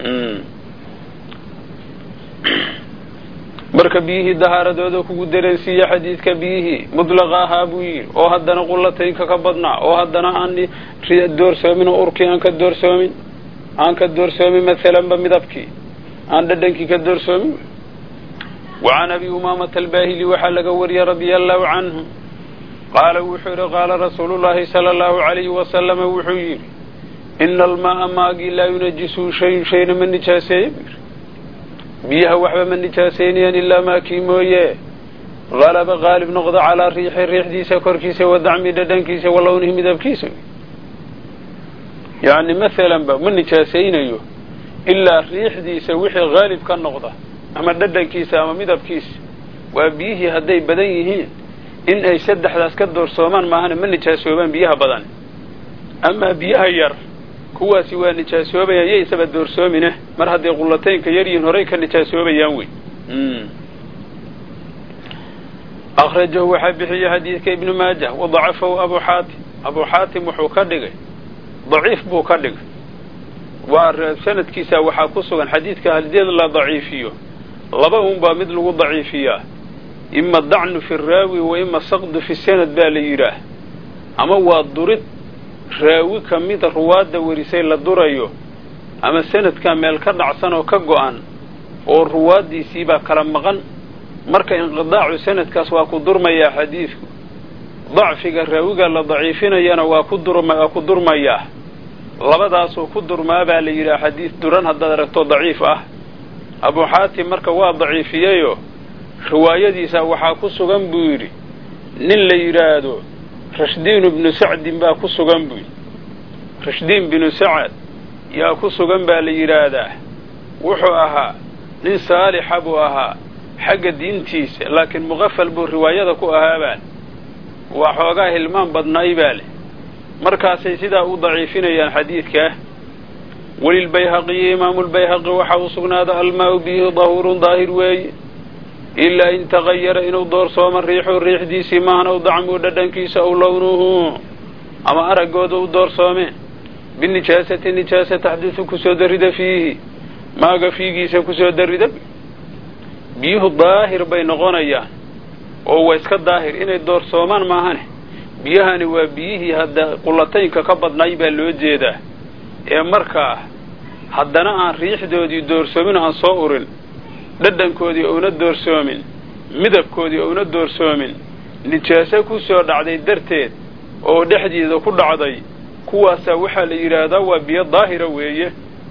S2: برك بيه دهار دودو كودرنسي حديث كبيه مطلقاها بوير أو هدنا قلتين ككبدنا أو هدنا أني دور سومن أوركي أنك دور سومن أنك الدور سومي مثلا بمدبكي عند دنكي كالدور سومي وعن أبي أمامة الباهلي وحلق وري رضي الله عنه قال وحير قال رسول الله صلى الله عليه وسلم وحير إن الماء ماقي لا ينجسه شيء شيء من نجاسين بيها وحبا من نجاسين إلا ما كيمويه غلب غالب نقضى على الريح الريح ديسا كوركيسا ودعمي دنكيسا واللونه مدبكيسا يعني مثلا من نجاسين أيوه إلا الريح دي سويح غالب كان نقطة أما ددن كيس أما مدب كيس وبيه هدي بديه إن أي سد حدث كدور سومان ما هن من نجاسومان بيها بدن أما بيها ير kuwaasi waa nijaasoobaya yaysaba doorsoomine mar haddii qullataynka yaryihiin horay ka nijaasoobayaan wey. akhrajahu waxaa bixiyey xadiidka ibnu maajah wadacafahu abu xaatim abu xaatim wuxuu ka dhigay daciif buu ka dhigay. waa sanadkiisa waxaa ku sugan xadiidka haddii la daciifiyo laba unbaa mid lagu daciifiyaa, ima dacnu fi raawi wa ima saqdu fi sanad baa la yidhaah. ama waa durid raawi ka mida ruwaadda warisay la durayo, ama sanadkaa meel ka dhacsan oo ka go'an oo ruwaaddiisiibaa kala maqan, marka inqidaacu sanadkaas waa ku durmayaa xadiidku. dacfiga raawiga la daciifinayana waa ku durma waa ku durmayaa. labadaasoo ku durmaa baa la yidhaha xadiid duran haddaad aragto daciif ah. abu xaatim marka waa daciifiyeyo riwaayadiisa waxaa ku sugan buu yidhi nin la yidhaahdo rashdiin ibnu sacdin baa ku sugan buu yidhi. rashdiin binu sacad yaa ku sugan baa la yidhaahdaa. wuxuu ahaa nin saalixa buu ahaa xagga diintiisa, laakiin muqafal buu riwaayada ku ahaabaan, waa xoogaa hilmaan badnaay baa leh. markaasay sidaa u daciifinayaan xadiidkaa. walilbayhaqiyi imaamulbayhaqi waxaa u sugnaada almaau bihi dahuurun daahir weeye, ilaa in tagayara inuu doorsooma riixu riixdiisii maahan aw dacmuu dhadhankiisa aw lownuhu ama araggooda u doorsoomeen binijaasati nijaasa taxdisu kusoo darrida fiihi maaga fiigiisa kusoo darrida. biyuhu daahir bay noqonayaan oo waa iska daahir, inay doorsoomaan maahane. biyahani waa biyihii hadda qullataynka ka badnaay baa loo jeedaa, ee markaa haddana aan riixdoodii doorsoomin, aan soo urin, dhadhankoodii ouna doorsoomin, midabkoodii ouna doorsoomin, nijaaso ku soo dhacday darteed oo dhexdiida ku dhacday, kuwaasaa waxaa la yidhaahdaa waa biyo daahira weeye.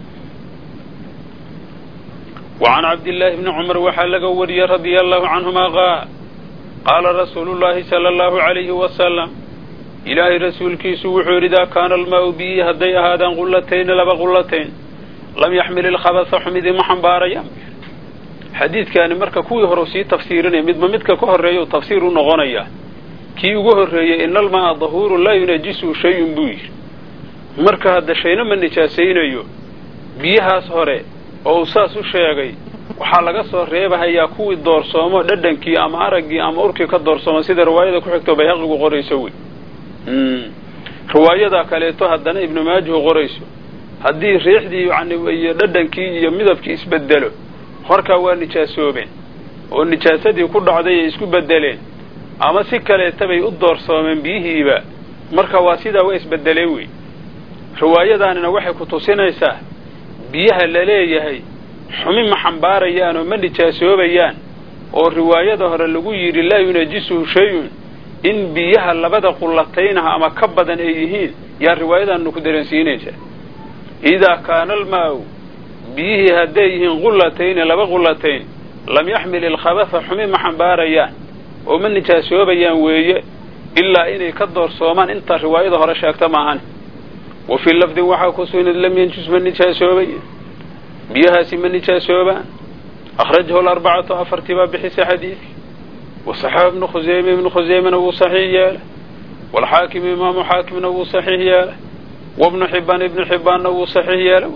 S2: وعن عبد الله بن عمر وحلق وري رضي الله عنهما قال قال رسول الله صلى الله عليه وسلم إلهي رسول كيسو وحور إذا كان الماء بي هدي هذا غلتين لبا غلتين لم يحمل الخبث حمد محنباريا. حديث كان مركا كوي هروسي تفسيرنا مد مدك كهريو تفسير نغنيا كي يغهري إن الماء ظهور لا ينجسه شيء بوي. مركا هذا شيء من نجاسين يو بيها صهري oo saas u sheegay waxaa laga soo reebahayaa kuwii doorsoomo dhadhankii ama araggii ama urkii ka doorsoomo sida riwaayada ku xigto bayhaqigu qorayso wey. riwaayada kaleeto haddana ibnu maajuhu qorayso haddii riixdii yani iyo dhadhankii iyo midabkii isbedelo horkaa waa nijaasoobeen oo nijaasadii ku dhacday ay isku bedeleen, ama si kaleeta bay u doorsoomeen biyihiiba, marka waa sidaa waa isbedeleen wey. riwaayadaanina waxay ku tusinaysaa biyaha la leeyahay xumin ma xambaarayaan oo ma nijaasoobayaan, oo riwaayada hore lagu yidhi laa yunajisuhu shayun in biyaha labada qullataynaha ama ka badan ay yihiin, yaa riwaayadaannu ku dareensiinaysa. idaa kaana almaau biyihii hadday yihiin qullatayni laba qullatayn lam yaxmil ilkhabatha xumin ma xambaarayaan oo ma nijaasoobayaan weeye, ilaa inay ka doorsoomaan inta riwaayada hore sheegta maahan. وفي اللفظ وحاكسون لم ينجس من نجاسوبا بيهاسي من نجاسوبا. أخرجه الأربعة أفرتبا بحس حديث، وصحاب ابن خزيمة ابن خزيمة أبو صحيح ياله، والحاكم إمام حاكم أبو صحيح ياله، وابن حبان ابن حبان أبو صحيح ياله.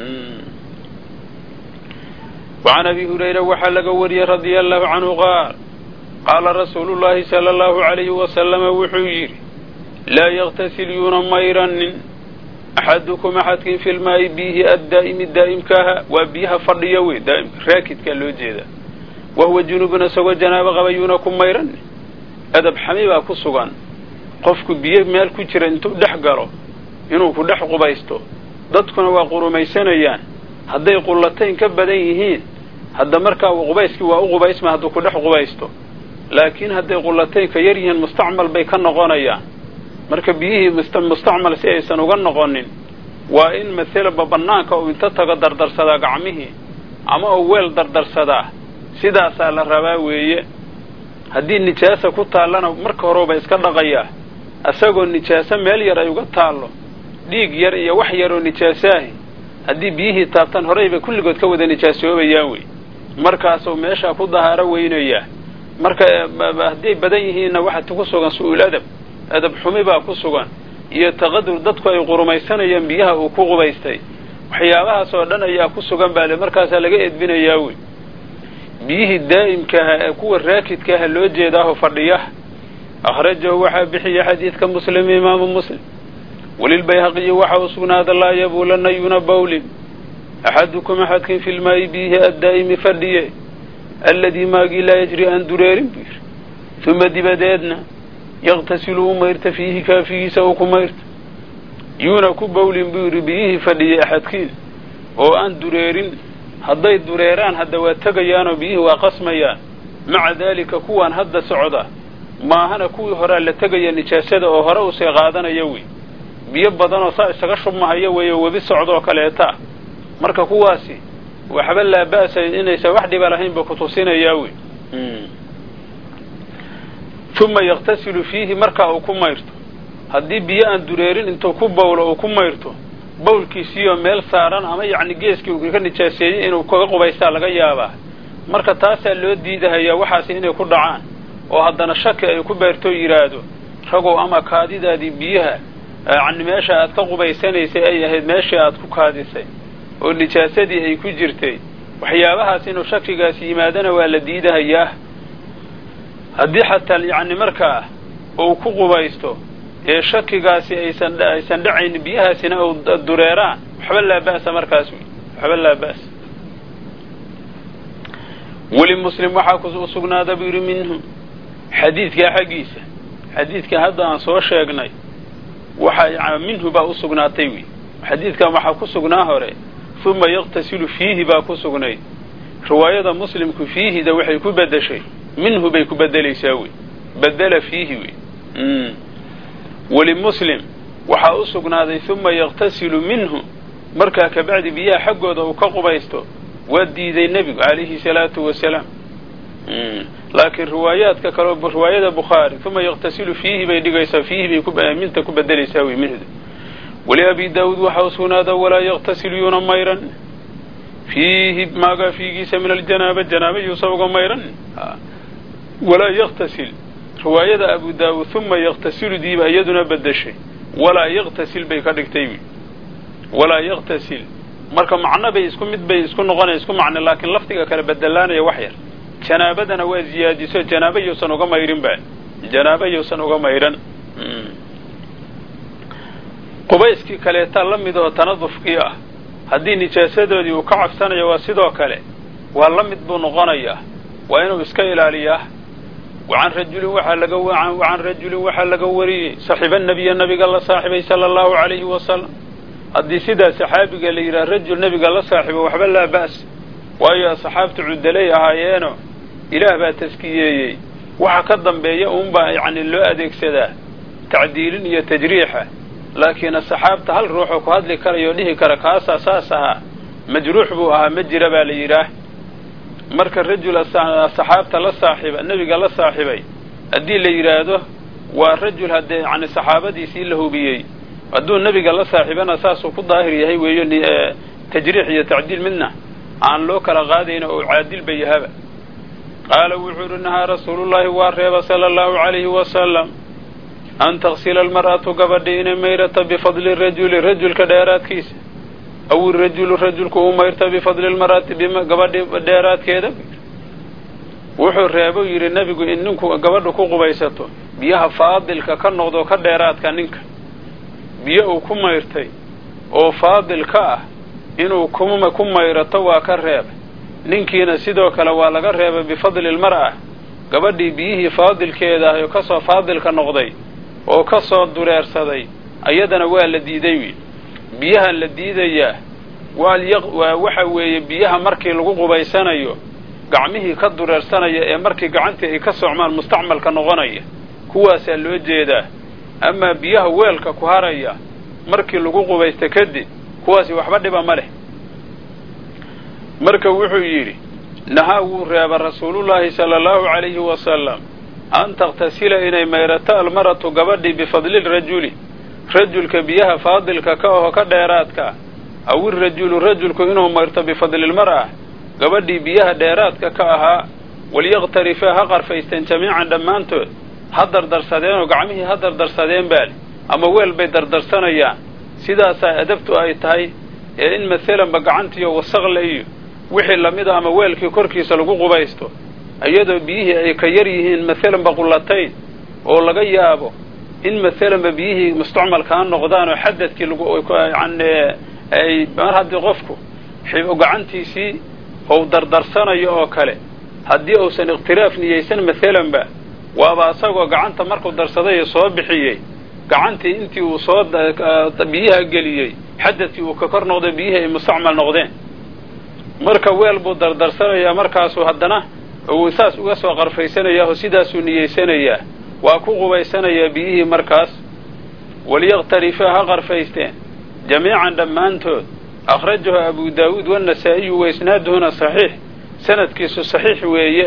S2: وعن أبي هريرة وحلق وري رضي الله عنه قال قال رسول الله صلى الله عليه وسلم وحير لا يغتسل ينميرا أحدكم أحدكم في الماء بيه الدائم الدائم كها وبيها فريوي دائم راكد كالوجيدا وهو جنوبنا سوى جناب غبيونكم ميرا أدب حميبا كسوغان قفك بيه مال كجر انتو دحقرو إنو كدح قبايستو ضدكنا وقرو ميسانيان هذا يقول لتين كبدينهين هذا مركا وقبايسك وقبايس ما هذا كدح قبايستو لكن هذا يقول لتين كيريان مستعمل بيكنا غانيان marka biyihii mustacmal si aysan uga noqonin waa in mesela banaanka oo inta taga dardarsada gacmihii ama oo weel dardarsada sidaas la rabaa weeye. hadii nijaasa ku taalana marka horeba iska dhaqaya asagoo nijaasa meel yar ay uga taalo dhiig yar iyo wax yar oo nijaasaah hadii biyihii taabtan horeyba kulligood ka wada nijaasoobayaan wey, markaas oo meesha ku dahaaro weynaya. marka hadii badan yihiin waxa ku sugan su'ul adab adab xumi baa ku sugan iyo taqadur dadku ay qurumaysanayaan biyaha uu ku qubaystay waxyaabahaas oo dhan ayaa ku sugan baa markaas laga edbinayaa way biyihii daa'imka ah ee kuwa raakidka ah loo jeedaa fadhiya akhrajahu waxa bixiya xadiidka muslim imaam muslim walilbayhaqi waxa uu sugnaada la yabulanna yunabawlin axadukum axadkin fi lmaa'i bihi addaa'imi fadhiye alladii maagii laa yajri an dureerin bir uma dibadeedna yaqtasilu umayrta fiihi kaafigiisa uu ku mayrta yuuna ku bawlin buyri biyihii fadhiye axadkiin oo aan dureerin hadday dureeraan hadda waa tegayaanoo biyihii waa qasmayaan maca daalika kuwaan hadda socda maahana kuwii horaa la tegaya nijaasada oo hore usii qaadanaya wey biyo badanoo saa isaga shubmahaya weeyo webi socdoo kaleeta marka kuwaasi waxba laa ba'sa inaysan wax dhiba lahaynba ku tusinayaa wey uma yaqtasilu fiihi markaa uu ku mayrto haddii biyo aan dureerin intuu ku bawlo uu ku mayrto bawlkiisiiyo meel saaran ama yacni geeskii uu ka nijaaseeyey inuu kaga qubaystaa laga yaabaa marka taasaa loo diidahayaa waxaasi inay ku dhacaan oo haddana shaki ay ku beerto yidhaahdo ragow ama kaadidaadii biyaha yacni meesha aad ka qubaysanaysay ay ahayd meeshii aad ku kaadisay oo nijaasadii ay ku jirtay waxyaabahaas inuu shakigaasi yimaadana waa la diidahayaa haddii xataa yacni markaa uu ku qubaysto ee shakigaasi aysan aysan dhacayn biyahaasina uu dureeraan waxba laa ba'sa markaas wey waxba laa ba'sa weli muslim waxaa ku sugnaada buu yidhi minhu xadiidkaa xaggiisa xadiidka hadda aan soo sheegnay waxa minhu baa u sugnaatay wey xadiidkan waxaa ku sugnaa hore uma yaqtasilu fiihi baa ku sugnay riwaayada muslimku fiihida waxay ku bedeshay minhu bay ku bedelaysaa wey bedela fiihi wey weli muslim waxaa u sugnaaday uma yaqtasilu minhu markaa kabacdi biyaha xaggooda uu ka qubaysto waa diiday nebigu calayhi salaatu wasalaam laakiin riwaayaadka kale riwaayada bukhaari uma yaqtasilu fiihi bay dhigaysaa fiihi bay ku minta ku bedelaysaa wey minhu weli abi daawuud waxaa u sugnaada walaa yaqtasilu yuuna mayran fiihi maagaa fiigiisa min aljanaaba janaaba yuusa uga mayran walaa yaqtasil riwaayada abu daawuud uma yaqtasilu diiba iyaduna bedeshay walaa yaqtasil bay ka dhigtay walaa yaqtasil marka macno bay isku mid bay isku noqonay isku macno laakiin laftiga kale bedelaanaya wax yar janaabadana waa ziyaadiso janaaba yuusan uga mayrin baa janaaba yuusan uga mayran qubayskii kaleeta la mid oo tanadufkii ah haddii nijaasadoodii uu ka cabsanayo waa sidoo kale waa la mid buu noqonayaa waa inuu iska ilaaliyaa وعن رجل وحلق وعن رجل وحلق وري صاحب النبي النبي قال صاحبي صلى الله عليه وسلم أدي سيدا صحابي قال لي رجل النبي قال صاحبه وحب لا بأس ويا صحابته عدلي هايانو إله با تسكيي وحكدن بيا أمبا يعني اللو أديك سدا تعديل يا تجريحه لكن الصحابة هل روحك هذا اللي كريو ليه كركاسا ساسها مجروح بوها مجرى باليراه marka rajul saxaabta la saaxiiba nabiga la saaxiibay hadii la yiraahdo waa rajul hadee yani saxaabadiisii la hubiyay haduu nabiga la saaxiibana saasoo ku daahir yahay weeyo tajriix iyo tacdiil midna aan loo kala qaadayna oo caadil bayahaba qaala wuxuurnaha rasuulullaahi wa reeba sallallahu alayhi wa sallam an taghsila almar'atu gabadhiina mayrata bifadli rajuli rajulka dheeraadkiisa أو الرجل الرجل كأميرت بفضل المرأة بما قبض ديرات كذا وحر رابو يري النبي إنكم قبض كوقبيسته بيها فاضل ككن نقضوا كديرات كنك بيها كميرتي أو فاضل كا إنه كم كميرته وكرب نينكينا سيدو كلا ولا كرب بفضل المرأة قبض بيه فاضل كذا يكسر فاضل كنقضي أو كسر درير صدي أيدنا والذي ديوي biyaha la diidaya waa waxa weeye biyaha markii lagu qubaysanayo gacmihii ka dureersanaya ee markii gacanta ay ka socmaan mustacmalka noqonaya kuwaas loo jeedaa ama biyaha weelka ku haraya markii lagu qubaysto kadib kuwaas waxba dhiba ma leh marka wuxuu yiri nahaa wuu reeba rasuulullaahi sallallahu alayhi wa sallam an taqtasila inay mayrata almaratu gabadhi bifadli rajuli رجل كبيها فاضل ككاه كديراتك أو الرجل رجل كإنه مرت بفضل المرأة قبدي بيها ديراتك كاها وليغترفها قرف يستنجمع عند ما أنت هدر درسدين وقعمه هدر درسدين بالي ama weel bay dardarsanayaan sidaasaa adabtu ay tahay ee in maalanba gacantiiyo wasaqle iyo wixii lamida ama weelkii korkiisa lagu qubaysto iyadoo biyihii ay ka yar yihiin maalanba qullatayn oo laga yaabo in maalanba biyihii mustacmalkaa noqdaan oo xadadkii lagu yani ay mar haddii qofku gacantiisii ou dardarsanayo oo kale haddii uusan ikhtilaaf niyaysan maalanba waaba asagoo gacanta markuu darsaday soo bixiyey gacantii intii uu soo biyaha geliyey xadadkii uu ka kor noqday biyihii ay mustacmal noqdeen marka weel buu dardarsanayaa markaasuu haddana uu saas uga soo qarfaysanayaa oo sidaasuu niyeysanayaa waa ku qubaysanayaa biyihii markaas waliyaqtarifaa ha qarfaysteen jamiican dhammaantood akhrajahu abu daawuud waannasaa'iyu waisnaaduhuna saxiix sanadkiisu saxiix weeye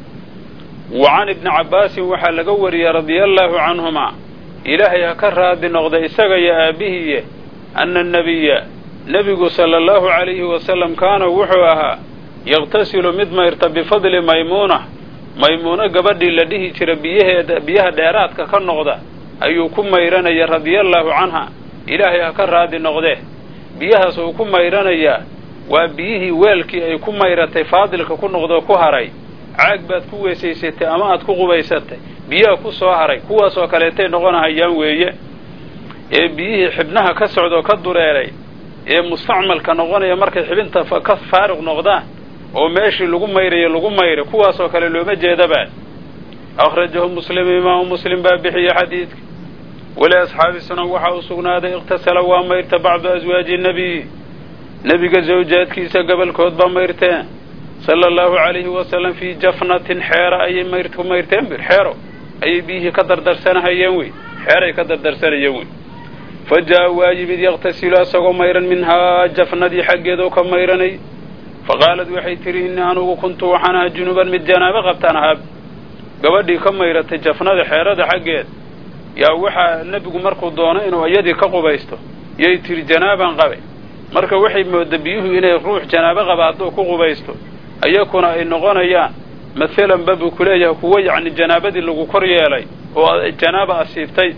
S2: wa can ibni cabbaasin waxaa laga wariyey radia allaahu canhumaa ilaahay ha ka raadi noqda isaga iyo aabbihiiye anna annabiya nebigu sala allahu calayhi wasalam kaana wuxuu ahaa yaqtasilu mid mayrta bifadli maymuuna maymuuno gabadhii la dhihi jira biyaheeda biyaha dheeraadka ka noqda ayuu ku mayranaya radiallaahu canha ilaahay ha ka raadi noqdee biyahaas uu ku mayranayaa waa biyihii weelkii ay ku mayratay faadilka ku noqdoo ku haray caag baad ku weysaysatay ama aad ku qubaysatay biyaha ku soo haray kuwaasoo kaleetay noqonahayaan weeye ee biyihii xibnaha ka socdoo ka dureeray ee mustacmalka noqonaya markay xibinta ka faaruq noqdaan oo meeshii lagu mayrayo lagu mayray kuwaasoo kale looma jeedabaan akhrajahu muslim imaamu muslim baa bixiye xadiidka wali asxaabi sunan waxaa u sugnaaday iqtasala waa mayrta bacdu aswaaji nebiy nebiga zawjaadkiisa gobolkood baa mayrteen sala allahu calayhi wasalam fii jafnatin xeero ayay mayrt ku mayrteen bir xeero ayay biyihii ka dardarsanahayeen wey xeeray ka dardarsanayeen wey fa jaa waa yimid yaqtasilu asagoo mayran minhaa jafnadii xaggeedoo ka mayranay faqaalad waxay tidhi innii anugu kuntu waxaan ahaa junuban mid janaabo qabtaan ahaa gabadhii ka mayratay jafnada xeerada xaggeed yaa waxaa nebigu markuu doono inuu iyadii ka qubaysto yay tidhi janaabaan qabe marka waxay mooda biyuhu inay ruux janaabo qaba hadduu ku qubaysto ayakuna ay noqonayaan maalan ba buu ku leeyahay kuwa yacni janaabadii lagu kor yeelay oo janaaba asiibtay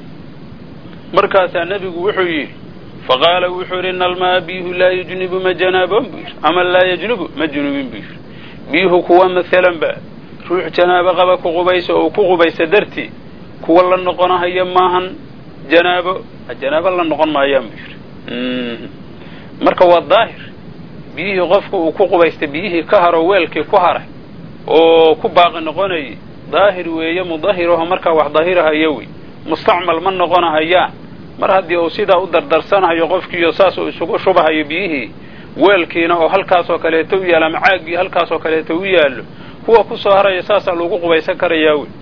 S2: markaasaa nebigu wuxuu yidhi faqaala wuxuu yidhi ina almaa biyuhu laa yujnibu ma janaaboon buu yidhi ama laa yajnubu ma junubin buu yidhi biyuhu kuwa maalan ba ruux janaabo qaba ku qubayso oo ku qubaysa dartii kuwa la noqonahaya maahan janaabo janaabo la noqon maayaan buu yidhi marka waa daahir biyihii qofku uu ku qubaystay biyihii ka haro weelkii ku haray oo ku baaqi noqonayay daahir weeye mudahiraho markaa wax daahirahayo wey mustacmal ma noqonahayaan mar haddii uu sidaa u dardarsanahayo qofkiiyo saas uu isugu shubahayo biyihii weelkiina oo halkaasoo kaleeto u yaalo ama caaggii halkaasoo kaleeto u yaallo kuwa ku soo haraya saasaa lagu qubaysan karayaa wey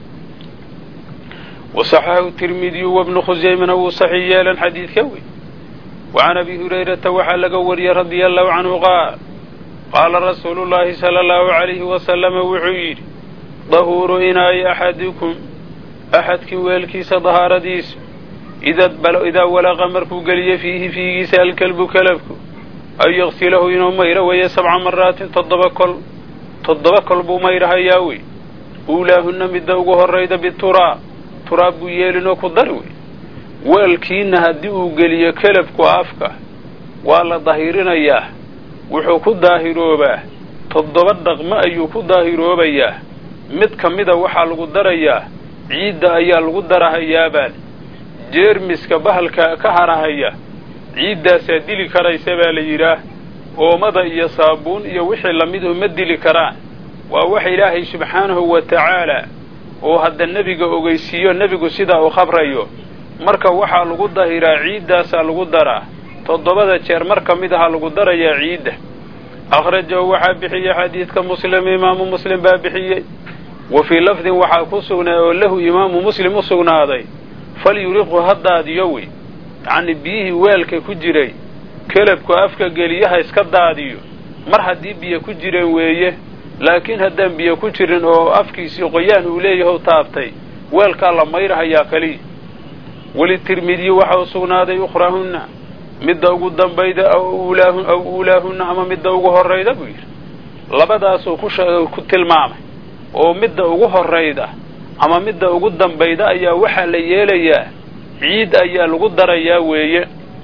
S2: wasaxaxahu tirmidiyu wabnu khusaymana wuu saxiix yeelan xadiidka wey وعن أبي هريرة وحا لغا وري رضي الله عنه قال قال رسول الله صلى الله عليه وسلم وحير ظهور إناء أحدكم أحد كوالكي صدهار ديس إذا, إذا ولغ مركو قلي فيه فيه سال كلب كلبك أن يغسله إنه مير وهي سبع مرات تضبكل تضبكل بمير هياوي أولاهن مدوغه الريد بالتراب تراب يالنو كدروي weelkiina haddii uu geliyo kelabku afka waa la daahirinayaa wuxuu ku daahiroobaa toddoba dhaqmo ayuu ku daahiroobayaa mid ka mida waxaa lagu darayaa ciidda ayaa lagu darahayaabaan jeermiska bahalka ka harahaya ciiddaasaa dili karaysa baa la yidhaah oomada iyo saabuun iyo wixii lamiduhu ma dili karaan waa wax ilaahay subxaanahu wa tacaala oo hadda nebiga ogeysiiyo nebigu sidaa u khabrayo marka waxaa lagu dahiraa ciiddaasaa lagu daraa toddobada jeer mar ka mid aha lagu darayaa ciidda akhrajahu waxaa bixiyey xadiidka muslim imaamu muslim baa bixiyey wa fii lafdin waxaa ku sugnaa oo lahu imaamu muslim u sugnaaday falyuriqhu ha daadiyo wey yacni biyihii weelka ku jiray kelabku afka geliyaha iska daadiyo mar haddii biyo ku jireen weeye laakiin haddaan biyo ku jirin oo afkiisii qoyaan uu leeyahay taabtay weelkaa la mayrahayaa kaliya وللترمذي وحا سغناداي اخراهن ميدا ugu dambayda aw uulaahun aw uulaahun ama midda ugu horeyda buu yiri labadaas oo ku ku tilmaamay oo midda ugu horeyda ama midda ugu dambayda ayaa waxa la yeelayaa ciid ayaa lagu darayaa weeye.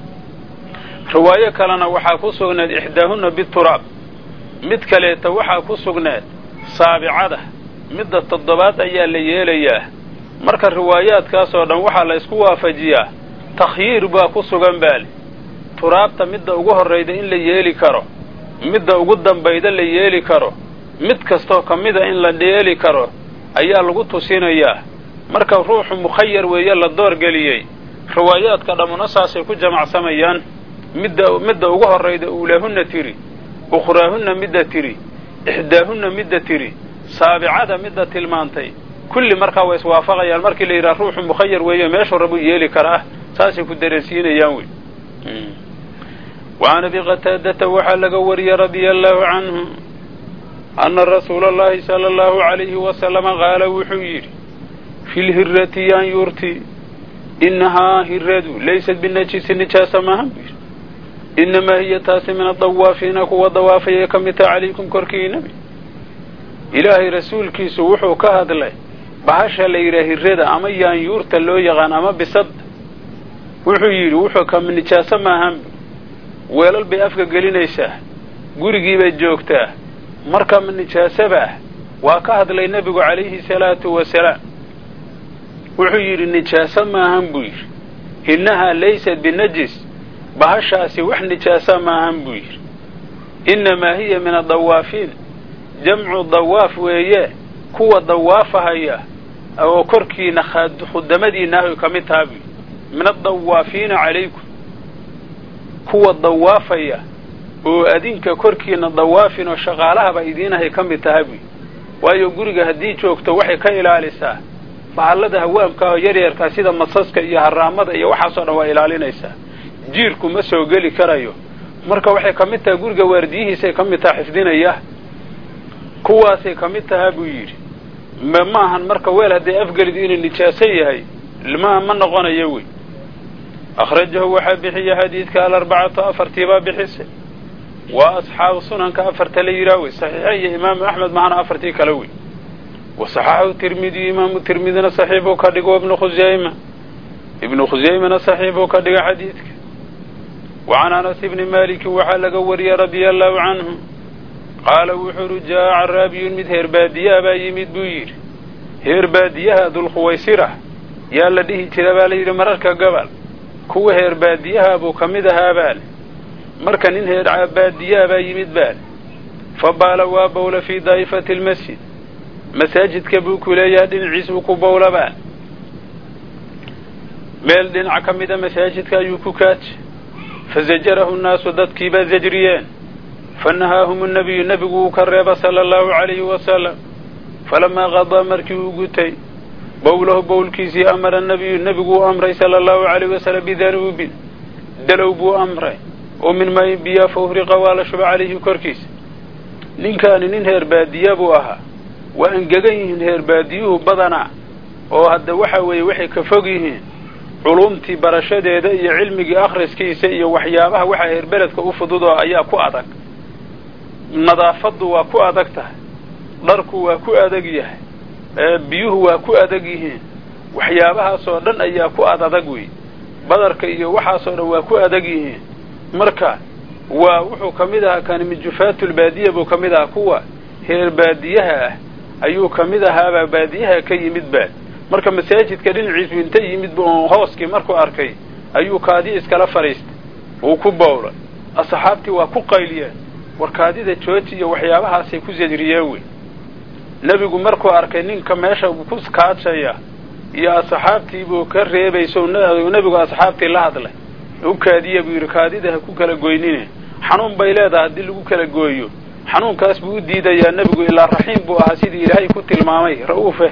S2: riwaayo kalena waxaa ku sugnayd ixdaahunna bituraab, mid kaleeta waxaa ku sugnayd saabicada, midda toddobaad ayaa la yeelayaa. marka riwaayaadkaas oo dhan waxaa la isku waafajiyaa takhyiir baa ku sugan baali, turaabta midda ugu horrayda in la yeeli karo, midda ugu dambayda la yeeli karo, mid kastoo ka mida in la yeeli karo ayaa lagu tusinayaa. marka ruuxu mukhayar weeye la doorgeliyey. riwaayaadka dhammuna saasay ku jamacsamayaan. midda midda ugu horrayda uulaahunna tiri, ukhraahunna midda tiri, ixdaahunna midda tiri, saabicada midda tilmaantay, kulli markaa way iswaafaqayaan. markii la yidhaha ruuxu mukhayar weeye meeshuu rabu yeeli karaa, saasay ku dareensiinayaan wey. وعن أبي قتادة waxaa laga wariyey رضي الله عنه أن رسول الله صلى الله عليه وسلم قال wuxuu yidhi في الهرة yaanyuurti إنhaa hiradu laysat binajisi nijaasa maahan bu yidhi. إنamaa hiya taasi min adawaafiina kuwa dawaafaya ka mid taha calaykum korkiina. ilaahay rasuulkiisu wuxuu ka hadlay bahasha la yidhaha hirada ama yaanyuurta loo yaqaan ama bisad. wuxuu yidhi wuxuu ka nijaaso maahan. weelal bay afka gelinaysaa, gurigii bay joogtaa, marka ma nijaasaba ah. waa ka hadlay nebigu calayhi salaatu wasalaam. wuxuu yidhi nijaaso maahan buu yidhi. innahaa laysat binajis, bahashaasi wax nijaasa maahan buu yidhi. innamaa hiya min adawaafiin, jamcu dawaaf weeye, kuwa dawaafahaya oo korkiina khudamadiina ahy ka mid taha buu yidhi. min adawaafiina calaykum, kuwa dawaafaya oo adinka korkiina dawaafin oo shaqaalahaba idiinahay ka mid taha buy. waayo guriga haddii joogto waxay ka ilaalisaa bahallada hawaamka oo yaryarkaa sida masaska iyo haraamada iyo waxaasoo dhan waa ilaalinaysaa. jiirku ma soo geli karayo. marka waxay ka mid tahay guriga waardiyihiisay ka mid taha xifdinaya, kuwaasay ka mid taha buu yidhi. ma maahan marka weel hadday afgelid inuu nijaaso yahay ma ma noqonayo wey. akhrajahu waxaa bixiya xadiidka alarbacatu afartiibaa bixisay. waa asxaabu sunanka afarta la yidhaah wey. saxiixa iyo imaamu axmed mahana afartii kale wey. wasaxaxahu tirmidiyu, imaamu tirmidina saxiixuu ka dhigo, ibnu khusayma ibnu khusaymana saxiixuu ka dhiga xadiidka. wacan anas ibni maaliki waxaa laga wariyey radia allahu canhu qaala wuxuu uri jaa caraabiyun mid heer baadiyaha baa yimid buu yidhi. heer baadiyaha dulkhuwaysira yaa la dhihi jira baa la yidhi mararka gabal. kuwa heer baadiyaha buu ka mid ahaa baale. marka nin heer baadiyaha baa yimid baale. fa baala waa bowla fii daa'ifati almasjid, masaajidka buu ku leeyahay dhinaciisuu ku bowla baale. meel dhinaca ka mida masaajidka ayuu ku kaajay. fazajarahu nnaasu dadkiibaa zajriyeen. fanahaahum nnabiyu nebigu wuu ka reeba sala allahu calayhi wasalam. falamaa qadaa markii uu gutay bowlahu bowlkiisii amara nabiyu nebigu uu amray sala allahu calayh wasalam bidanuubin, dalow buu amray oo min maayin biyaa fa uhriqa waa la shuba calayhi korkiisa. ninkaani nin heer baadiya buu ahaa. waa engegan yihiin heer baadiyuhu badanaa oo hadda waxa weeye waxay ka fog yihiin culumtii barashadeeda iyo cilmigii akhriskiisa iyo waxyaabaha waxa heer beledka u fududoo ayaa ku adag. nadaafaddu waa ku adag tahay, dharku waa ku adag yahay, biyuhu waa ku adag yihiin. waxyaabahaasoo dhan ayaa ku ad adag wey. badarka iyo waxaasoo dhan waa ku adag yihiin. marka waa wuxuu ka mid ahaa kani min jufaatulbaadiya buu ka mid ahaa. kuwa heer baadiyaha ah ayuu ka mid ahaabaa baadiyaha ka yimid baa. marka masaajidka dhinaciisu inta yimid oo hooskii markuu arkay ayuu kaadi iskala fadhiistay, uu ku bowlay. asxaabtii waa ku qayliyeen, war kaadida jooji iyo waxyaabahaasay ku sajriyeen wey. nebigu markuu arkay ninka meesha ku kaajaya iyo asxaabtii buu ka reebayso. nebigu asxaabtii la hadlay, u kaadiya buu yidhi kaadida ha ku kala goynine, xanuun bay leedahay haddii lagu kala gooyo. xanuunkaas buu u diidayaa nebigu, ilaa raxiim buu ahaa sidii ilaahay ku tilmaamay, ra'uufeh.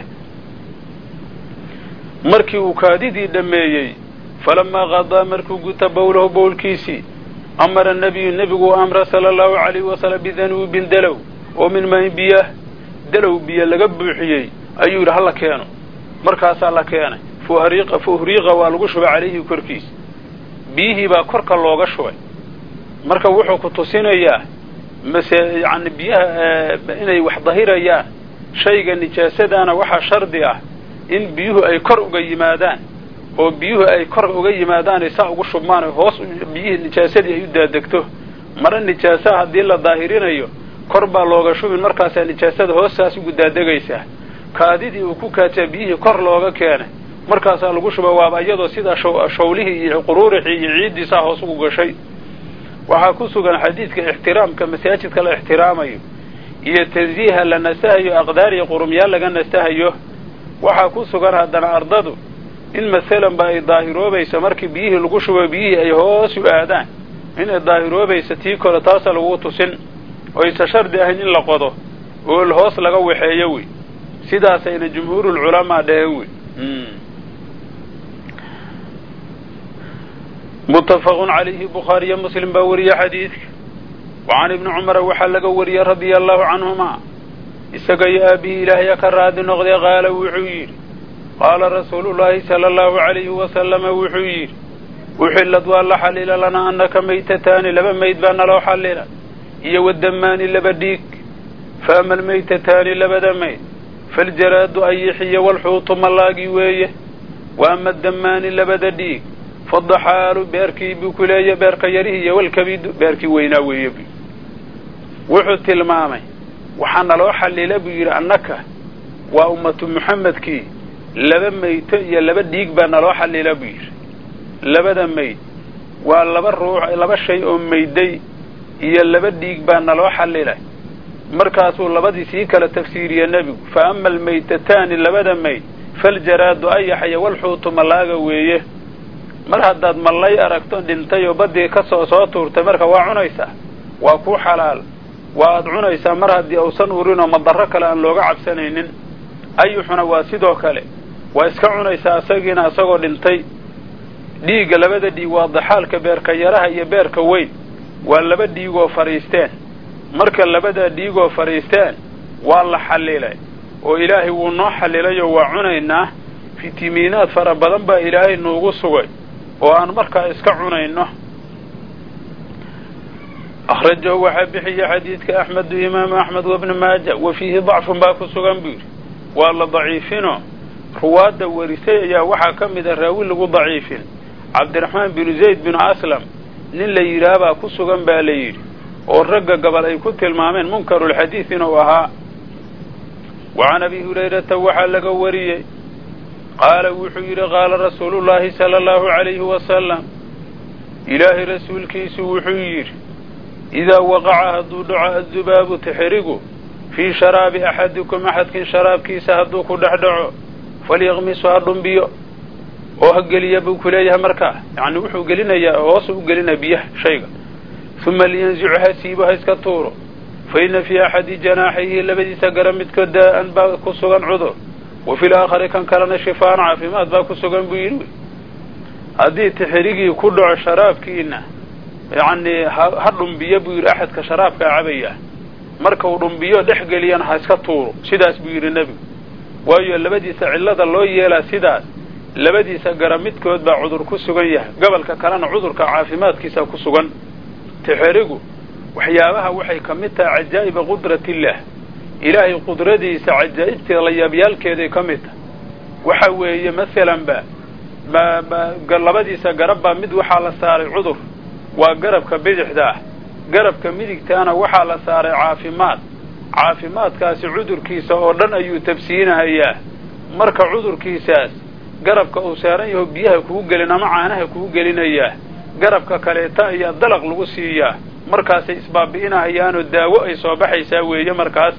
S2: markii uu kaadidii dhammeeyey, falamaa qadaa markuu guta bowlahu bowlkiisii, amara nebiyu nebigu u amra sala allahu calayhi wasalam bidanuubin dalow oo min maayin biyah, dalow biyo laga buuxiyey ayuu yidhi hala keeno. markaasaa la keenay. fuhriiqa fuhriiqa waa lagu shubay calayhi korkiisa. biyihii baa korka looga shubay. marka wuxuu ku tusinayaa mase yani biyaha inay wax dahirayaan. shayga nijaasadaana waxaa shardi ah in biyuhu ay kor uga yimaadaan oo biyuhu ay kor uga yimaadaan isaa ugu shubmaan hoos biyihii nijaasadii ay u daadegto mara nijaasa haddii la daahirinayo kor baa looga shubin markaasaa nijaasada hoostaas ugu daadegaysaa kaadidii uu ku kaajaa biyihii kor looga keenay markaasaa lagu shuba waaba iyadoo sidaa shawlihii iyo quruurixii iyo ciiddiisaa hoos ugu gashay waxaa ku sugan xadiidka ixtiraamka masaajidka la ixtiraamayo iyo tansiiha la nasahayo aqdaar iyo qurumyaal laga nasahayo waxaa ku sugan haddana ardadu in masalan ba ay daahiroobayso markii biyihii lagu shubo biyihii ay hoos u aadaan inay daahiroobayso tii kore taasa lagu tusin oo aysa shardi ahayn in la qodo oo hoos laga waxeeyo wey sidaasayna jumhuurulculamaa dhaheen wey متفق عليه بخاري مسلم باوريا حديث وعن ابن عمر وحلق وريا رضي الله عنهما استقيا به إلهي كراد نغضي قال وحوير قال رسول الله صلى الله عليه وسلم وحوير وحلت والله حلل لنا أنك ميتتان لبا ميت بان لو حلل إيا والدمان لبديك فأما الميتتان لبدا ميت فالجراد أيحي والحوط ملاقي ويه وأما الدمان لبدا ديك فالضحال بيركي بكلية بيرك يريه والكبيد بيركي ويناوي يبي وحط المامي وحنا لو حلل بير أنك وأمة محمد كي لبا ميت يا لبا ديك بان لو حلل بير لبدا ميت ولبا الروح لبا شيء ميدي يا لبا ديك بان لو حلل مركاسو لبدي سيك لتفسير يا النبي فأما الميتتان لبدا ميت فالجراد أي حي والحوت ملاقا ويه mar haddaad mallay aragto dhintay oo badii ka soo soo tuurtay marka waa cunaysaa waa ku xalaal waa ad cunaysaa mar haddii uusan urin oo madarro kale aan looga cabsanaynin ayuxuna waa sidoo kale waa iska cunaysaa asagiina asagoo dhintay dhiigga labada dhiig waa daxaalka beerka yaraha iyo beerka weyn waa laba dhiigoo fariisteen marka labada dhiigoo fariisteen waa la xallilay oo ilaahay wuu noo xallilayo waa cunaynaa fitamiinaad fara badan baa ilaahay noogu sugay وأن مركا إسكعونينه أخرجه وحبحي حديث كأحمد وإمام أحمد وابن ماجه وفيه ضعف باكو سغنبير والله ضعيفينه رواد ورسيا وحكم إذا الراوي لغو ضعيفين عبد الرحمن بن زيد بن أسلم للي يرابا كو سغنبالير والرقة قبل أي كنت المامين منكر الحديث وها وعن أبي هريرة وحلق وريه قال وحير قال رسول الله صلى الله عليه وسلم إله رسول كيس وحير إذا وقع هدو دعاء الذباب تحرقه في شراب أحدكم أحد كن شراب كيس هدوك دعدعه فليغمس هدو بيه وهقل يبو كليها مركاه يعني وحو قلنا يا وصو قلنا بيه شيئا ثم لينزعها سيبها اسكتوره فإن في أحد جناحيه لبدي سقرمت كدا أن باكو سغن عذر وفي الآخر كان كلنا شفاء عافيمات باكو سغن بيروي هذه تحريقي كله شراب كينا يعني هرم بيبوير أحد كشراب كعبية مركو رمبيو دحقليان حاسكتورو سيداس بير النبي وايو لبدي سعلة الله يلا سيداس لبدي سقرمت كود با عذر كسغنيه قبل كلنا عذر كعافيمات كيسا كسغن تحريقو وحيابها وحي كمتا عجائب قدرة الله إلهي قدرتي سعجائبتي ليابيال كيدي كمتا وحوي مثلا با با با قلبتي سقربا مد وحال ساري عذر وقرب كبدح ده قرب كمدك تانا وحال ساري عافيمات عافيمات كاسي عذر كيسا ودن أيو تبسينها إياه مركا عذر كيساس قرب كأوسارين يهو بيها كوغلنا معانها كوغلنا إياه قرب كاليتا إياه دلق لغسي إياه مركاس إسبابينا هيانو الداوء يصوبح يساوي مركاس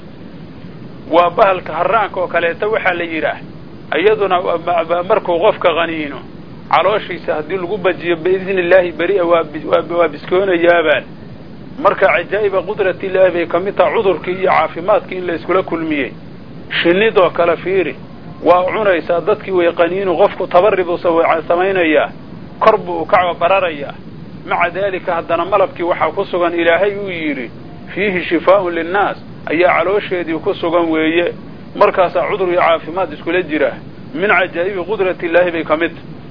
S2: وبهلك هرانك وكاليتا وحا ليراه أيضنا مركو غفك غنينو عروشي سهدين القبة بإذن الله بريء وابسكون يابان مركا عجائب قدرة الله بكمتا عذر كي عافيمات كي إلا يسكولا كل مية شنيدو كالفيري وعنا يسادتك ويقنينو غفك تبرب وسوي سمين إياه قرب وكعب برار إياه مع ذلك هدنا ملبك وحا كسوغا إلهي ويري فيه شفاء للناس أي علوش يدي كسوغا ويه مركز عذر يعافيمات اسكولا جراه من عجائب قدرة الله بكمت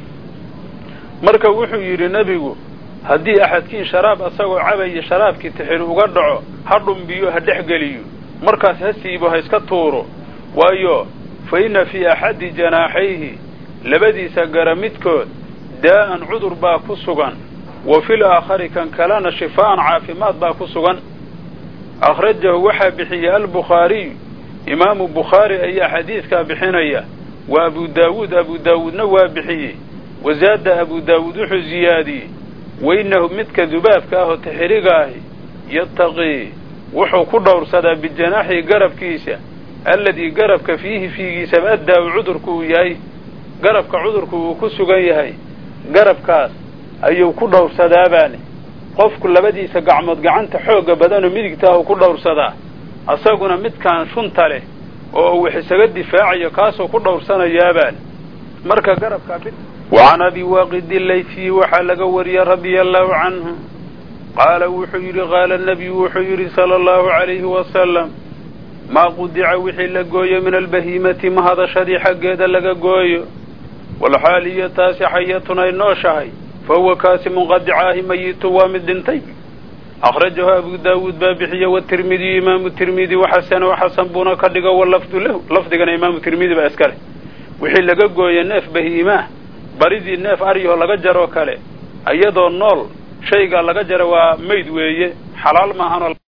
S2: مركز وحو يري نبيغو هدي أحد كين شراب أساقو عبي شراب كي تحيرو قدعو هردم بيو هدح قليو مركز هسيبو هسكتورو وايو فإن في أحد جناحيه labadiisa gara midkood daa'an cudur baa ku sugan wa fil aakhari kan kalena shifaa'an caafimaad baa ku sugan akhrajahu waxaa bixiyey albukhaariy imaamu bukhaari ayaa xadiidkaa bixinaya wa abu daawuud abu daawuudna waa bixiyey wazaada abu daawuud wuxuu ziyaadiyey wainahu midka dubaabka ah oo taxiriga ahi yattaqii wuxuu ku dhowrsadaa bijanaaxii garabkiisa alladii garabka fiihi fiigiisaba addaawu cudurku uu yahay garabka cudurku uu ku sugan yahay garabkaas ayuu ku dhowrsadaabaani qofku labadiisa gacmood gacanta xoogga badanoo midigta ah uu ku dhowrsadaa asaguna midkaan shunta leh oo wax isaga difaacayo kaasoo ku dhowrsanayaabaani marka garabka وعن أبي واقد الليثي وحا لغا وريا رضي الله عنه قال وحيري قال النبي وحيري صلى الله عليه وسلم ما قدع وحي لغوية من البهيمة ما هذا شدي حقيدا لغا قوية والحالية تاسي حياتنا النوشاهي فهو كاسم قدعاه ميت وامد دنتي أخرجها أبو داود بابحية والترمذي إمام الترمذي وحسن وحسن بنا كدقا واللفظ له لفظنا إمام الترمذي بأسكره وحي لغا قوية ناف بهيمة baridii neef ariyo laga jaro kale ayadoo nool shayga laga jaro waa mayd weeye xalaal maahan